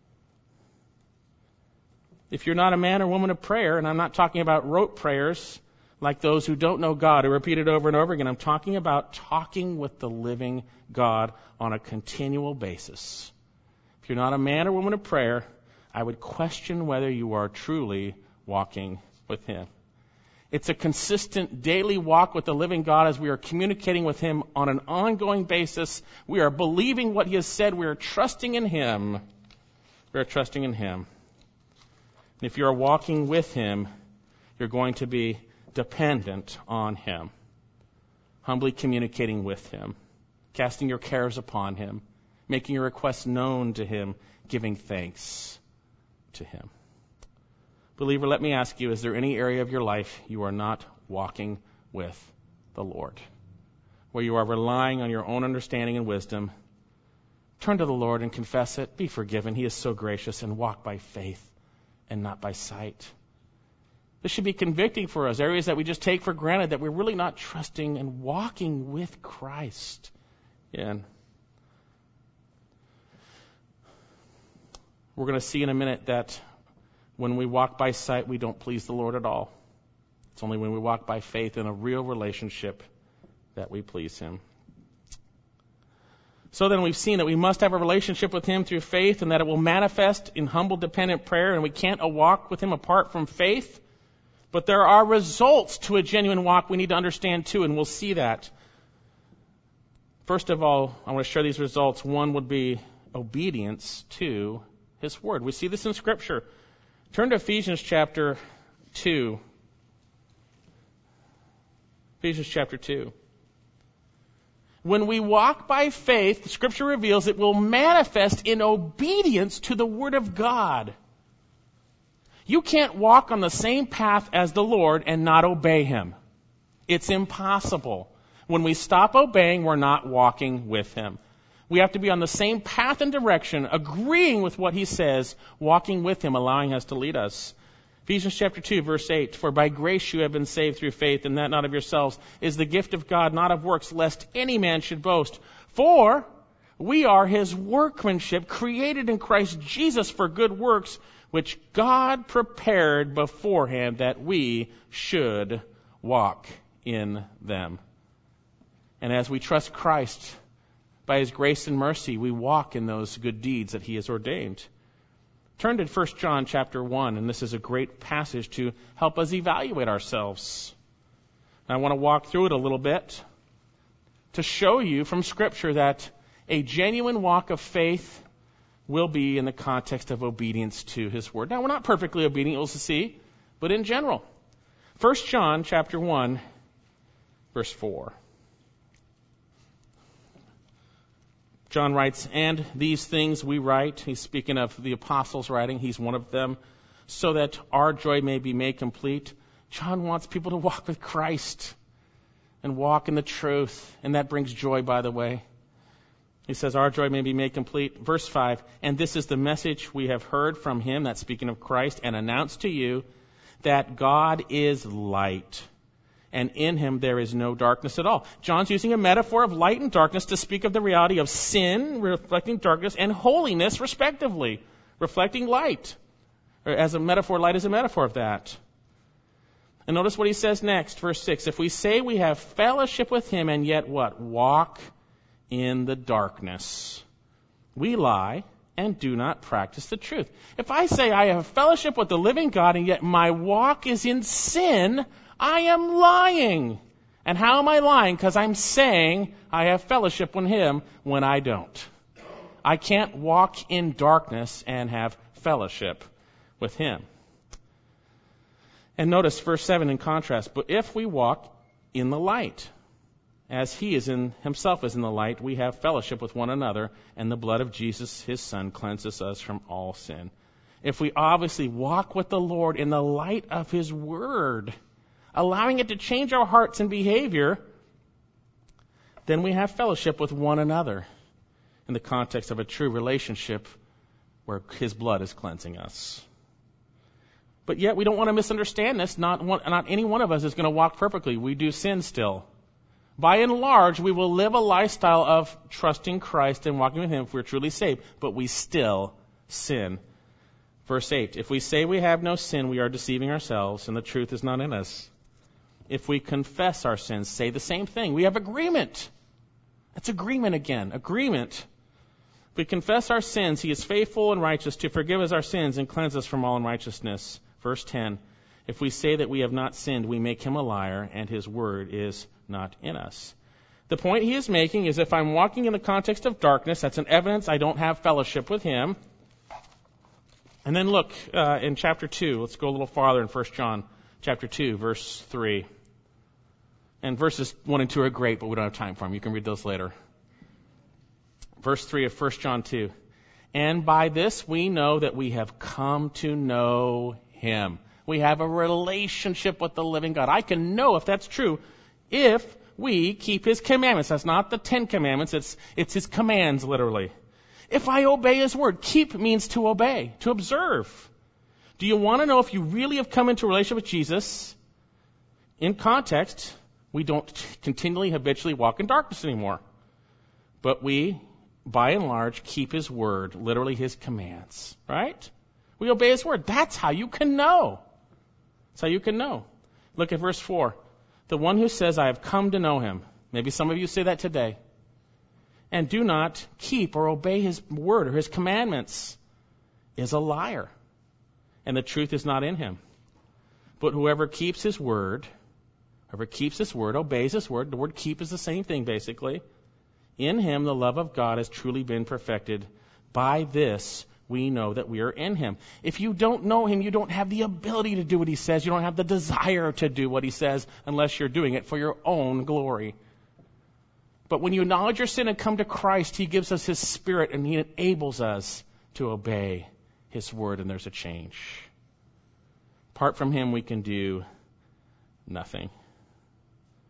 If you're not a man or woman of prayer, and I'm not talking about rote prayers like those who don't know God, who repeat it over and over again, I'm talking about talking with the living God on a continual basis. If you're not a man or woman of prayer, I would question whether you are truly walking with Him. It's a consistent daily walk with the living God as we are communicating with Him on an ongoing basis. We are believing what He has said. We are trusting in Him. We are trusting in Him. And if you are walking with Him, you're going to be dependent on Him, humbly communicating with Him, casting your cares upon Him, making your requests known to Him, giving thanks to Him. Believer, let me ask you, is there any area of your life you are not walking with the Lord, where you are relying on your own understanding and wisdom? Turn to the Lord and confess it. Be forgiven. He is so gracious, and walk by faith and not by sight. This should be convicting for us, areas that we just take for granted, that we're really not trusting and walking with Christ in. We're going to see in a minute that when we walk by sight, we don't please the Lord at all. It's only when we walk by faith in a real relationship that we please Him. So then we've seen that we must have a relationship with Him through faith, and that it will manifest in humble, dependent prayer, and we can't walk with Him apart from faith. But there are results to a genuine walk we need to understand too, and we'll see that. First of all, I want to share these results. One would be obedience to His Word. We see this in Scripture. Turn to Ephesians chapter 2. Ephesians chapter 2. When we walk by faith, the Scripture reveals it will manifest in obedience to the Word of God. You can't walk on the same path as the Lord and not obey Him. It's impossible. When we stop obeying, we're not walking with him. We have to be on the same path and direction, agreeing with what he says, walking with him, allowing us to lead us. Ephesians chapter 2, verse 8, for by grace you have been saved through faith, and that not of yourselves, is the gift of God, not of works, lest any man should boast. For we are his workmanship, created in Christ Jesus for good works, which God prepared beforehand that we should walk in them. And as we trust Christ, by his grace and mercy, we walk in those good deeds that he has ordained. Turn to 1 John chapter 1, and this is a great passage to help us evaluate ourselves. And I want to walk through it a little bit to show you from Scripture that a genuine walk of faith will be in the context of obedience to his word. Now, we're not perfectly obedient, we'll see, but in general. 1 John chapter 1, verse 4. John writes, and these things we write, he's speaking of the apostles writing, he's one of them, so that our joy may be made complete. John wants people to walk with Christ and walk in the truth, and that brings joy, by the way. He says, our joy may be made complete. Verse 5, and this is the message we have heard from him, that's speaking of Christ, and announced to you, that God is light, and in him there is no darkness at all. John's using a metaphor of light and darkness to speak of the reality of sin, reflecting darkness, and holiness, respectively, reflecting light. Or as a metaphor, light is a metaphor of that. And notice what he says next, verse 6. If we say we have fellowship with him and yet what? Walk in the darkness, we lie and do not practice the truth. If I say I have fellowship with the living God and yet my walk is in sin, I am lying. And how am I lying? Because I'm saying I have fellowship with him when I don't. I can't walk in darkness and have fellowship with him. And notice verse 7 in contrast. But if we walk in the light, as he is in himself is in the light, we have fellowship with one another, and the blood of Jesus, his Son, cleanses us from all sin. If we obviously walk with the Lord in the light of his word, allowing it to change our hearts and behavior, then we have fellowship with one another in the context of a true relationship where his blood is cleansing us. But yet we don't want to misunderstand this. Not any one of us is going to walk perfectly. We do sin still. By and large, we will live a lifestyle of trusting Christ and walking with him if we're truly saved, but we still sin. Verse 8, if we say we have no sin, we are deceiving ourselves, and the truth is not in us. If we confess our sins, say the same thing. We have agreement. That's agreement again. Agreement. If we confess our sins, he is faithful and righteous to forgive us our sins and cleanse us from all unrighteousness. Verse 10, if we say that we have not sinned, we make him a liar, and his word is not in us. The point he is making is if I'm walking in the context of darkness, that's an evidence I don't have fellowship with him. And then look in chapter 2. Let's go a little farther in 1 John chapter 2, verse 3. And verses 1 and 2 are great, but we don't have time for them. You can read those later. Verse 3 of 1 John 2. And by this we know that we have come to know him. We have a relationship with the living God. I can know if that's true if we keep his commandments. That's not the 10 commandments. It's his commands, literally. If I obey his word, keep means to obey, to observe. Do you want to know if you really have come into a relationship with Jesus? In context, we don't continually, habitually walk in darkness anymore. But we, by and large, keep his word, literally his commands, right? We obey his word. That's how you can know. That's how you can know. Look at verse 4. The one who says, I have come to know him. Maybe some of you say that today. And do not keep or obey his word or his commandments is a liar. And the truth is not in him. But whoever keeps his word, obeys his word, the word keep is the same thing basically. In him the love of God has truly been perfected. By this we know that we are in him. If you don't know him, you don't have the ability to do what he says. You don't have the desire to do what he says unless you're doing it for your own glory. But when you acknowledge your sin and come to Christ, he gives us his Spirit and he enables us to obey his word, and there's a change. Apart from him, we can do nothing.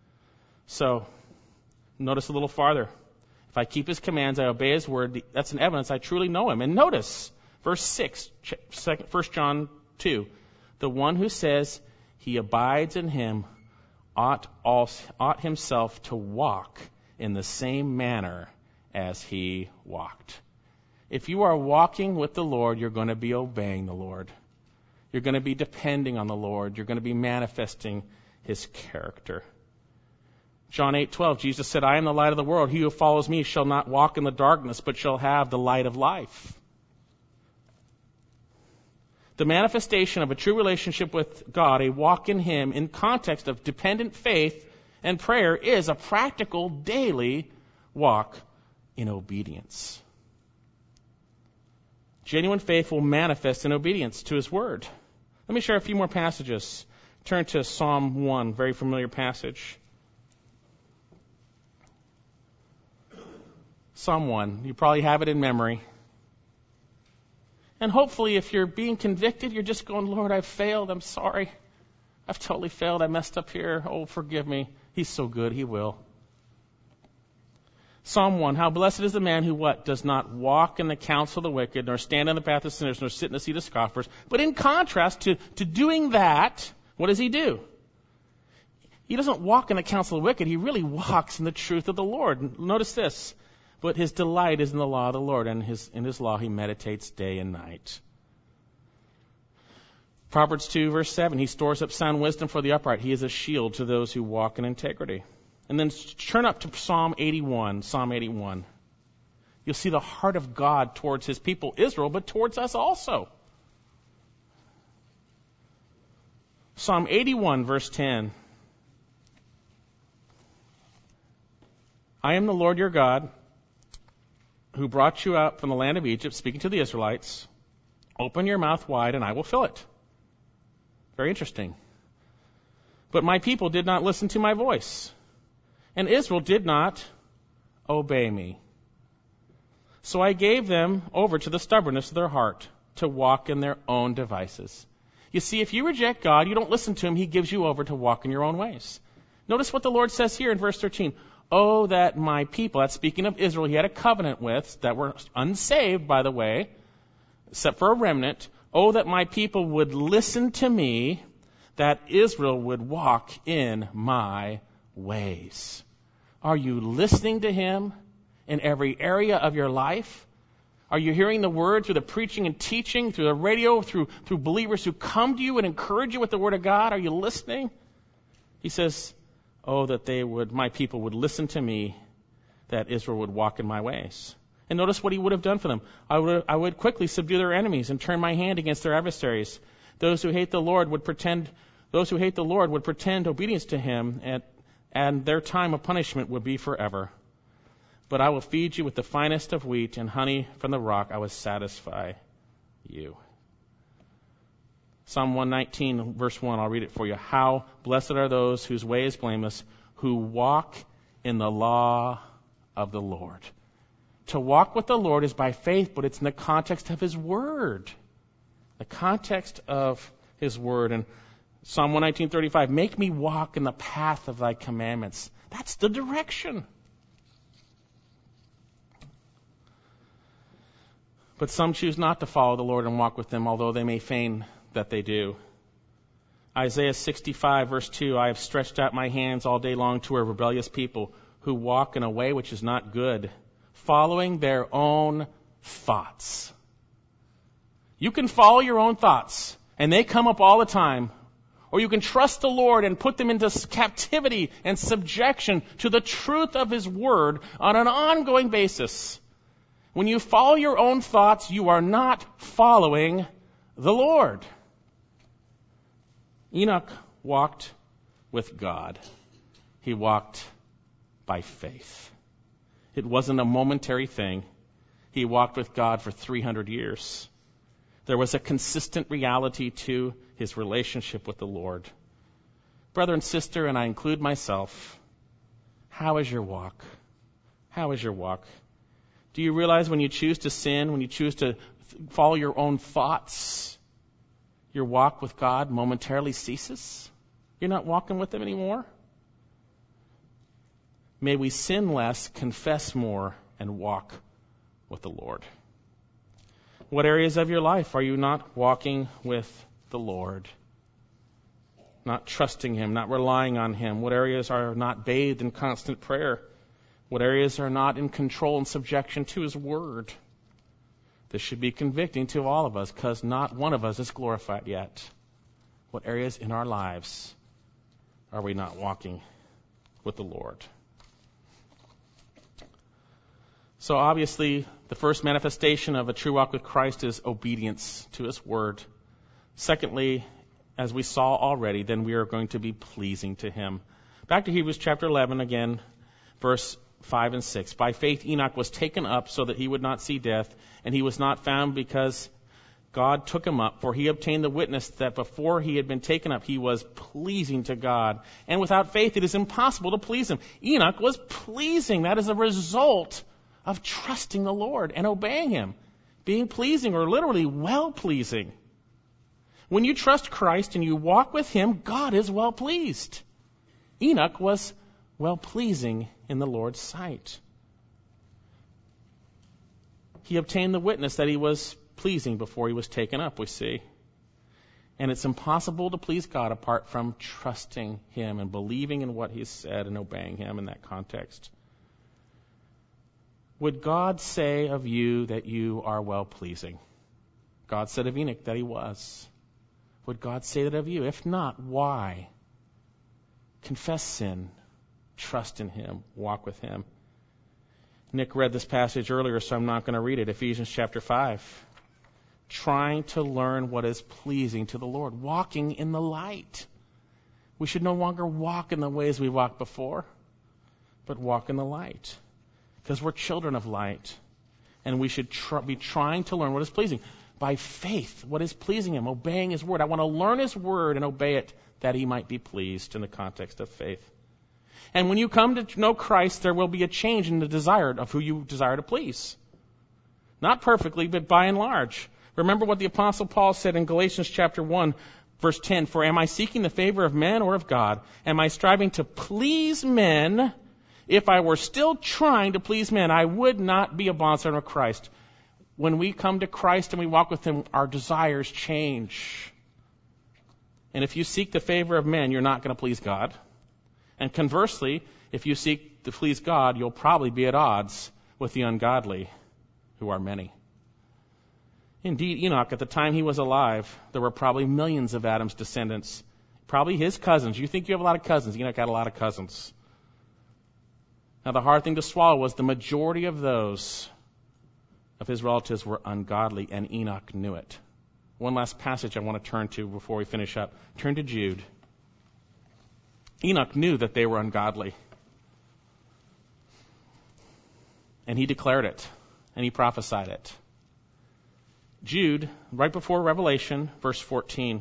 So, notice a little farther. If I keep his commands, I obey his word, that's an evidence I truly know him. And notice, verse 6, 1 John 2. The one who says he abides in him ought himself to walk in the same manner as he walked. If you are walking with the Lord, you're going to be obeying the Lord. You're going to be depending on the Lord. You're going to be manifesting his character. John 8:12, Jesus said, I am the light of the world. He who follows me shall not walk in the darkness, but shall have the light of life. The manifestation of a true relationship with God, a walk in him, in context of dependent faith and prayer, is a practical daily walk in obedience. Genuine faith will manifest in obedience to his word. Let me share a few more passages. Turn to Psalm 1, very familiar passage. Psalm 1, you probably have it in memory. And hopefully if you're being convicted, you're just going, Lord, I've failed, I'm sorry. I've totally failed, I messed up here. Oh, forgive me. He's so good, he will. Psalm 1, how blessed is the man who what? Does not walk in the counsel of the wicked, nor stand in the path of sinners, nor sit in the seat of scoffers. But in contrast to doing that, what does he do? He doesn't walk in the counsel of the wicked, he really walks in the truth of the Lord. Notice this. But his delight is in the law of the Lord, and in his law he meditates day and night. Proverbs 2, verse 7, he stores up sound wisdom for the upright. He is a shield to those who walk in integrity. And then turn up to Psalm 81. Psalm 81. You'll see the heart of God towards his people, Israel, but towards us also. Psalm 81, verse 10. I am the Lord your God, who brought you out from the land of Egypt, speaking to the Israelites. Open your mouth wide, and I will fill it. Very interesting. But my people did not listen to my voice, and Israel did not obey me. So I gave them over to the stubbornness of their heart, to walk in their own devices. You see, if you reject God, you don't listen to him, he gives you over to walk in your own ways. Notice what the Lord says here in verse 13. Oh, that my people, that's speaking of Israel, he had a covenant with, that were unsaved, by the way, except for a remnant. Oh, that my people would listen to me, that Israel would walk in my ways. Are you listening to him in every area of your life? Are you hearing the word through the preaching and teaching, through the radio, through believers who come to you and encourage you with the word of God? Are you listening? He says, oh, that my people would listen to me, that Israel would walk in my ways. And notice what he would have done for them. I would quickly subdue their enemies and turn my hand against their adversaries. Those who hate the Lord would pretend obedience to him, and their time of punishment would be forever. But I will feed you with the finest of wheat, and honey from the rock I will satisfy you. Psalm 119, verse 1, I'll read it for you. How blessed are those whose way is blameless, who walk in the law of the Lord. To walk with the Lord is by faith, but it's in the context of his word. The context of his word. And Psalm 119:35, make me walk in the path of thy commandments. That's the direction. But some choose not to follow the Lord and walk with him, although they may feign that they do. Isaiah 65, verse 2, I have stretched out my hands all day long to a rebellious people who walk in a way which is not good, following their own thoughts. You can follow your own thoughts, and they come up all the time. Or you can trust the Lord and put them into captivity and subjection to the truth of his word on an ongoing basis. When you follow your own thoughts, you are not following the Lord. Enoch walked with God. He walked by faith. It wasn't a momentary thing. He walked with God for 300 years. There was a consistent reality to his relationship with the Lord. Brother and sister, and I include myself, how is your walk? How is your walk? Do you realize when you choose to sin, when you choose to follow your own thoughts, your walk with God momentarily ceases? You're not walking with him anymore? May we sin less, confess more, and walk with the Lord. What areas of your life are you not walking with the Lord? Not trusting Him, not relying on Him? What areas are not bathed in constant prayer? What areas are not in control and subjection to His Word? This should be convicting to all of us, because not one of us is glorified yet. What areas in our lives are we not walking with the Lord? So obviously, the first manifestation of a true walk with Christ is obedience to His Word. Secondly, as we saw already, then we are going to be pleasing to Him. Back to Hebrews chapter 11 again, verse 5 and 6. By faith Enoch was taken up so that he would not see death, and he was not found because God took him up, for he obtained the witness that before he had been taken up, he was pleasing to God. And without faith, it is impossible to please Him. Enoch was pleasing. That is a result of trusting the Lord and obeying Him. Being pleasing, or literally well-pleasing. When you trust Christ and you walk with Him, God is well-pleased. Enoch was well-pleasing in the Lord's sight. He obtained the witness that he was pleasing before he was taken up, we see. And it's impossible to please God apart from trusting Him and believing in what He said and obeying Him in that context. Would God say of you that you are well-pleasing? God said of Enoch that he was. Would God say that of you? If not, why? Confess sin. Trust in Him. Walk with Him. Nick read this passage earlier, so I'm not going to read it. Ephesians chapter 5. Trying to learn what is pleasing to the Lord. Walking in the light. We should no longer walk in the ways we walked before, but walk in the light. Because we're children of light. And we should be trying to learn what is pleasing. By faith, what is pleasing Him, obeying His Word. I want to learn His Word and obey it, that He might be pleased in the context of faith. And when you come to know Christ, there will be a change in the desire of who you desire to please. Not perfectly, but by and large. Remember what the Apostle Paul said in Galatians chapter 1, verse 10, For am I seeking the favor of men or of God? Am I striving to please men? If I were still trying to please men, I would not be a bondservant of Christ. When we come to Christ and we walk with Him, our desires change. And if you seek the favor of men, you're not going to please God. And conversely, if you seek to please God, you'll probably be at odds with the ungodly, who are many. Indeed, Enoch, at the time he was alive, there were probably millions of Adam's descendants. Probably his cousins. You think you have a lot of cousins. Enoch had a lot of cousins. Now, the hard thing to swallow was the majority of those of his relatives were ungodly, and Enoch knew it. One last passage I want to turn to before we finish up. Turn to Jude. Enoch knew that they were ungodly. And he declared it, and he prophesied it. Jude, right before Revelation, verse 14.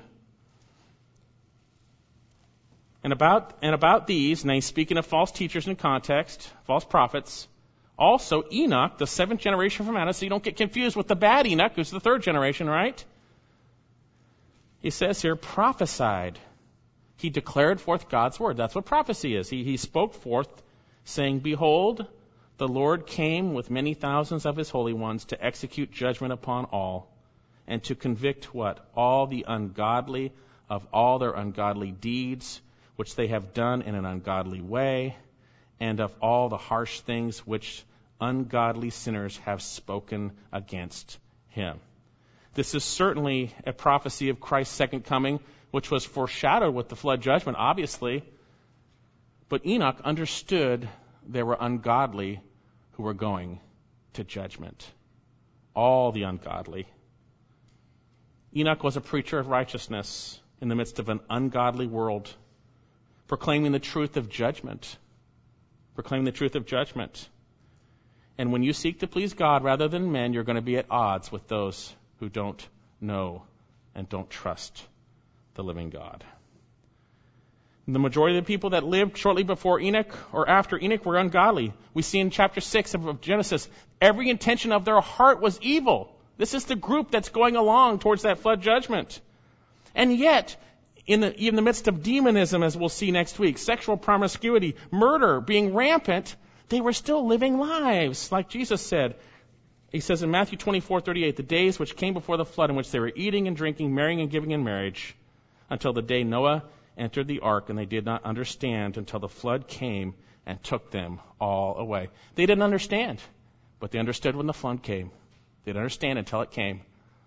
And about these, and he's speaking of false teachers in context, false prophets, also Enoch, the seventh generation from Adam, so you don't get confused with the bad Enoch, who's the third generation, right? He says here, prophesied. He declared forth God's word. That's what prophecy is. He spoke forth, saying, Behold, the Lord came with many thousands of His holy ones to execute judgment upon all, and to convict what? All the ungodly of all their ungodly deeds, which they have done in an ungodly way, and of all the harsh things which ungodly sinners have spoken against Him. This is certainly a prophecy of Christ's second coming, which was foreshadowed with the flood judgment, obviously. But Enoch understood there were ungodly who were going to judgment. All the ungodly. Enoch was a preacher of righteousness in the midst of an ungodly world, proclaiming the truth of judgment. Proclaiming the truth of judgment. And when you seek to please God rather than men, you're going to be at odds with those who don't know and don't trust the living God. The majority of the people that lived shortly before Enoch or after Enoch were ungodly. We see in chapter 6 of Genesis, every intention of their heart was evil. This is the group that's going along towards that flood judgment. And yet, in the midst of demonism, as we'll see next week, sexual promiscuity, murder being rampant, they were still living lives, like Jesus said. He says in Matthew 24:38, the days which came before the flood in which they were eating and drinking, marrying and giving in marriage, until the day Noah entered the ark, and they did not understand until the flood came and took them all away. They didn't understand, but they understood when the flood came. They didn't understand until it came.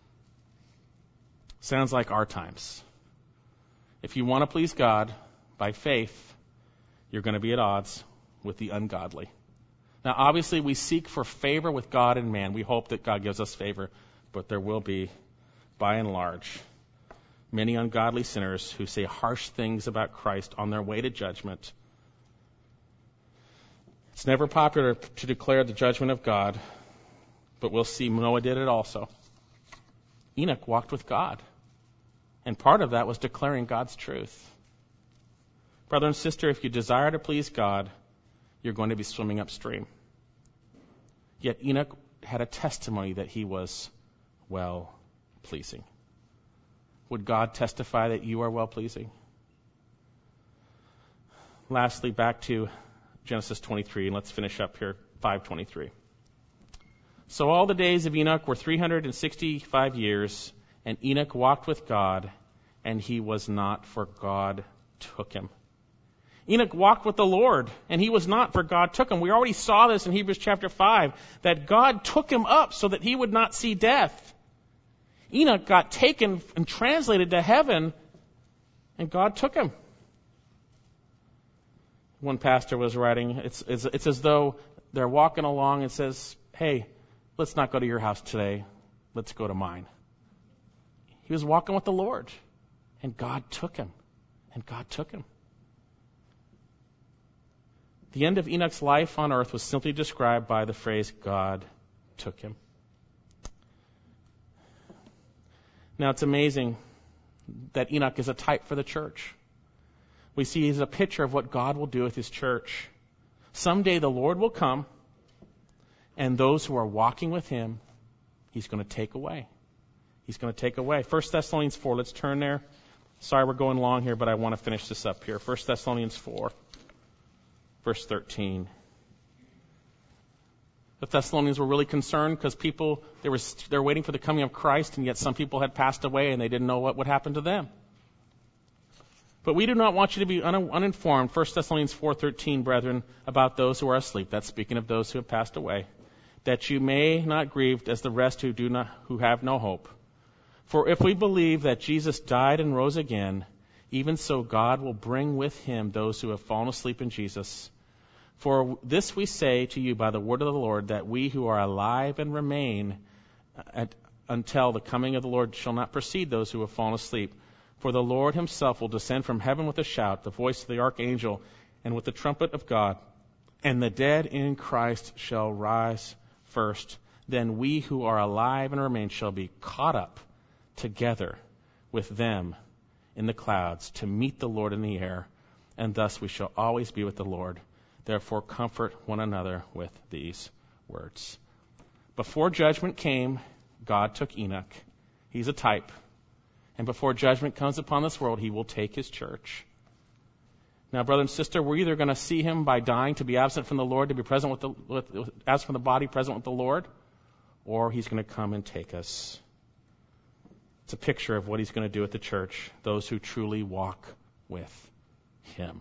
Sounds like our times. If you want to please God by faith, you're going to be at odds with the ungodly. Now, obviously, we seek for favor with God and man. We hope that God gives us favor, but there will be, by and large, many ungodly sinners who say harsh things about Christ on their way to judgment. It's never popular to declare the judgment of God, but we'll see Noah did it also. Enoch walked with God, and part of that was declaring God's truth. Brother and sister, if you desire to please God, you're going to be swimming upstream. Yet Enoch had a testimony that he was well-pleasing. Would God testify that you are well-pleasing? Lastly, back to Genesis 23, and let's finish up here, 5:23. So all the days of Enoch were 365 years, and Enoch walked with God, and he was not, for God took him. Enoch walked with the Lord, and he was not, for God took him. We already saw this in Hebrews chapter 5, that God took him up so that he would not see death. Enoch got taken and translated to heaven, and God took him. One pastor was writing, it's as though they're walking along and says, hey, let's not go to your house today. Let's go to mine. He was walking with the Lord, and God took him. And God took him. The end of Enoch's life on earth was simply described by the phrase, God took him. Now, it's amazing that Enoch is a type for the church. We see he's a picture of what God will do with his church. Someday the Lord will come, and those who are walking with him, he's going to take away. He's going to take away. 1 Thessalonians 4, let's turn there. Sorry we're going long here, but I want to finish this up here. 1 Thessalonians 4, verse 13. The Thessalonians were really concerned because they were waiting for the coming of Christ, and yet some people had passed away and they didn't know what would happen to them. But we do not want you to be uninformed, 1 Thessalonians 4:13, brethren, about those who are asleep. That's speaking of those who have passed away. That you may not grieve as the rest who have no hope. For if we believe that Jesus died and rose again, even so God will bring with him those who have fallen asleep in Jesus. For this we say to you by the word of the Lord, that we who are alive and remain until the coming of the Lord shall not precede those who have fallen asleep. For the Lord himself will descend from heaven with a shout, the voice of the archangel, and with the trumpet of God. And the dead in Christ shall rise first. Then we who are alive and remain shall be caught up together with them in the clouds to meet the Lord in the air. And thus we shall always be with the Lord. Therefore comfort one another with these words. Before judgment came, God took Enoch. He's a type. And before judgment comes upon this world, he will take his church. Now, brother and sister, we're either going to see him by dying to be absent from the Lord, to be present absent from the body, present with the Lord, or he's going to come and take us. It's a picture of what he's going to do with the church, those who truly walk with him.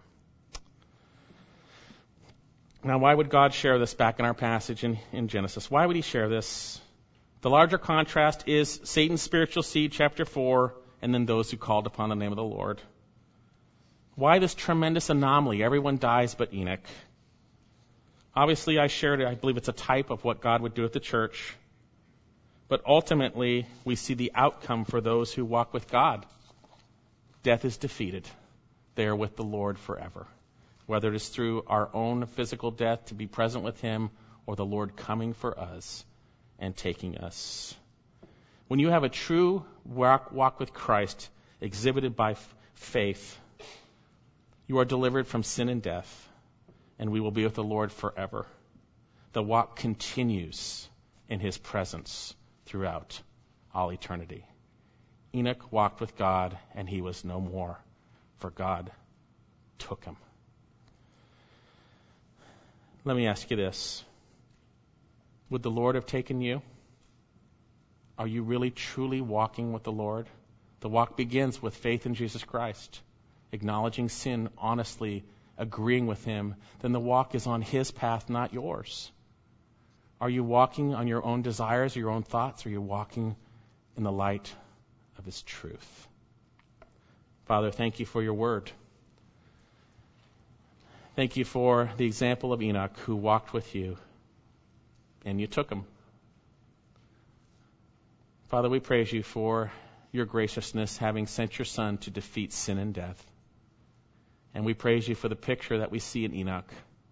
Now, why would God share this back in our passage in Genesis? Why would he share this? The larger contrast is Satan's spiritual seed, chapter 4, and then those who called upon the name of the Lord. Why this tremendous anomaly? Everyone dies but Enoch. Obviously, I shared it. I believe it's a type of what God would do at the church. But ultimately, we see the outcome for those who walk with God. Death is defeated. They are with the Lord forever. Whether it is through our own physical death to be present with him, or the Lord coming for us and taking us. When you have a true walk with Christ exhibited by faith, you are delivered from sin and death, and we will be with the Lord forever. The walk continues in his presence throughout all eternity. Enoch walked with God, and he was no more, for God took him. Let me ask you this. Would the Lord have taken you? Are you really, truly walking with the Lord? The walk begins with faith in Jesus Christ, acknowledging sin honestly, agreeing with him. Then the walk is on his path, not yours. Are you walking on your own desires or your own thoughts? Or are you walking in the light of his truth? Father, thank you for your word. Thank you for the example of Enoch, who walked with you, and you took him. Father, we praise you for your graciousness, having sent your Son to defeat sin and death. And we praise you for the picture that we see in Enoch,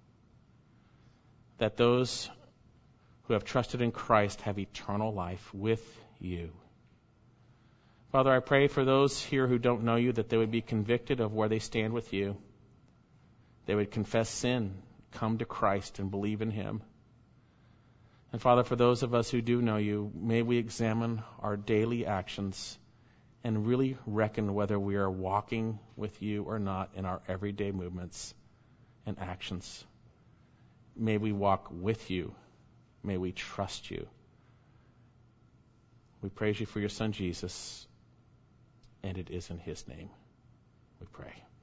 that those who have trusted in Christ have eternal life with you. Father, I pray for those here who don't know you, that they would be convicted of where they stand with you. They would confess sin, come to Christ, and believe in him. And Father, for those of us who do know you, may we examine our daily actions and really reckon whether we are walking with you or not in our everyday movements and actions. May we walk with you. May we trust you. We praise you for your Son, Jesus, and it is in his name we pray.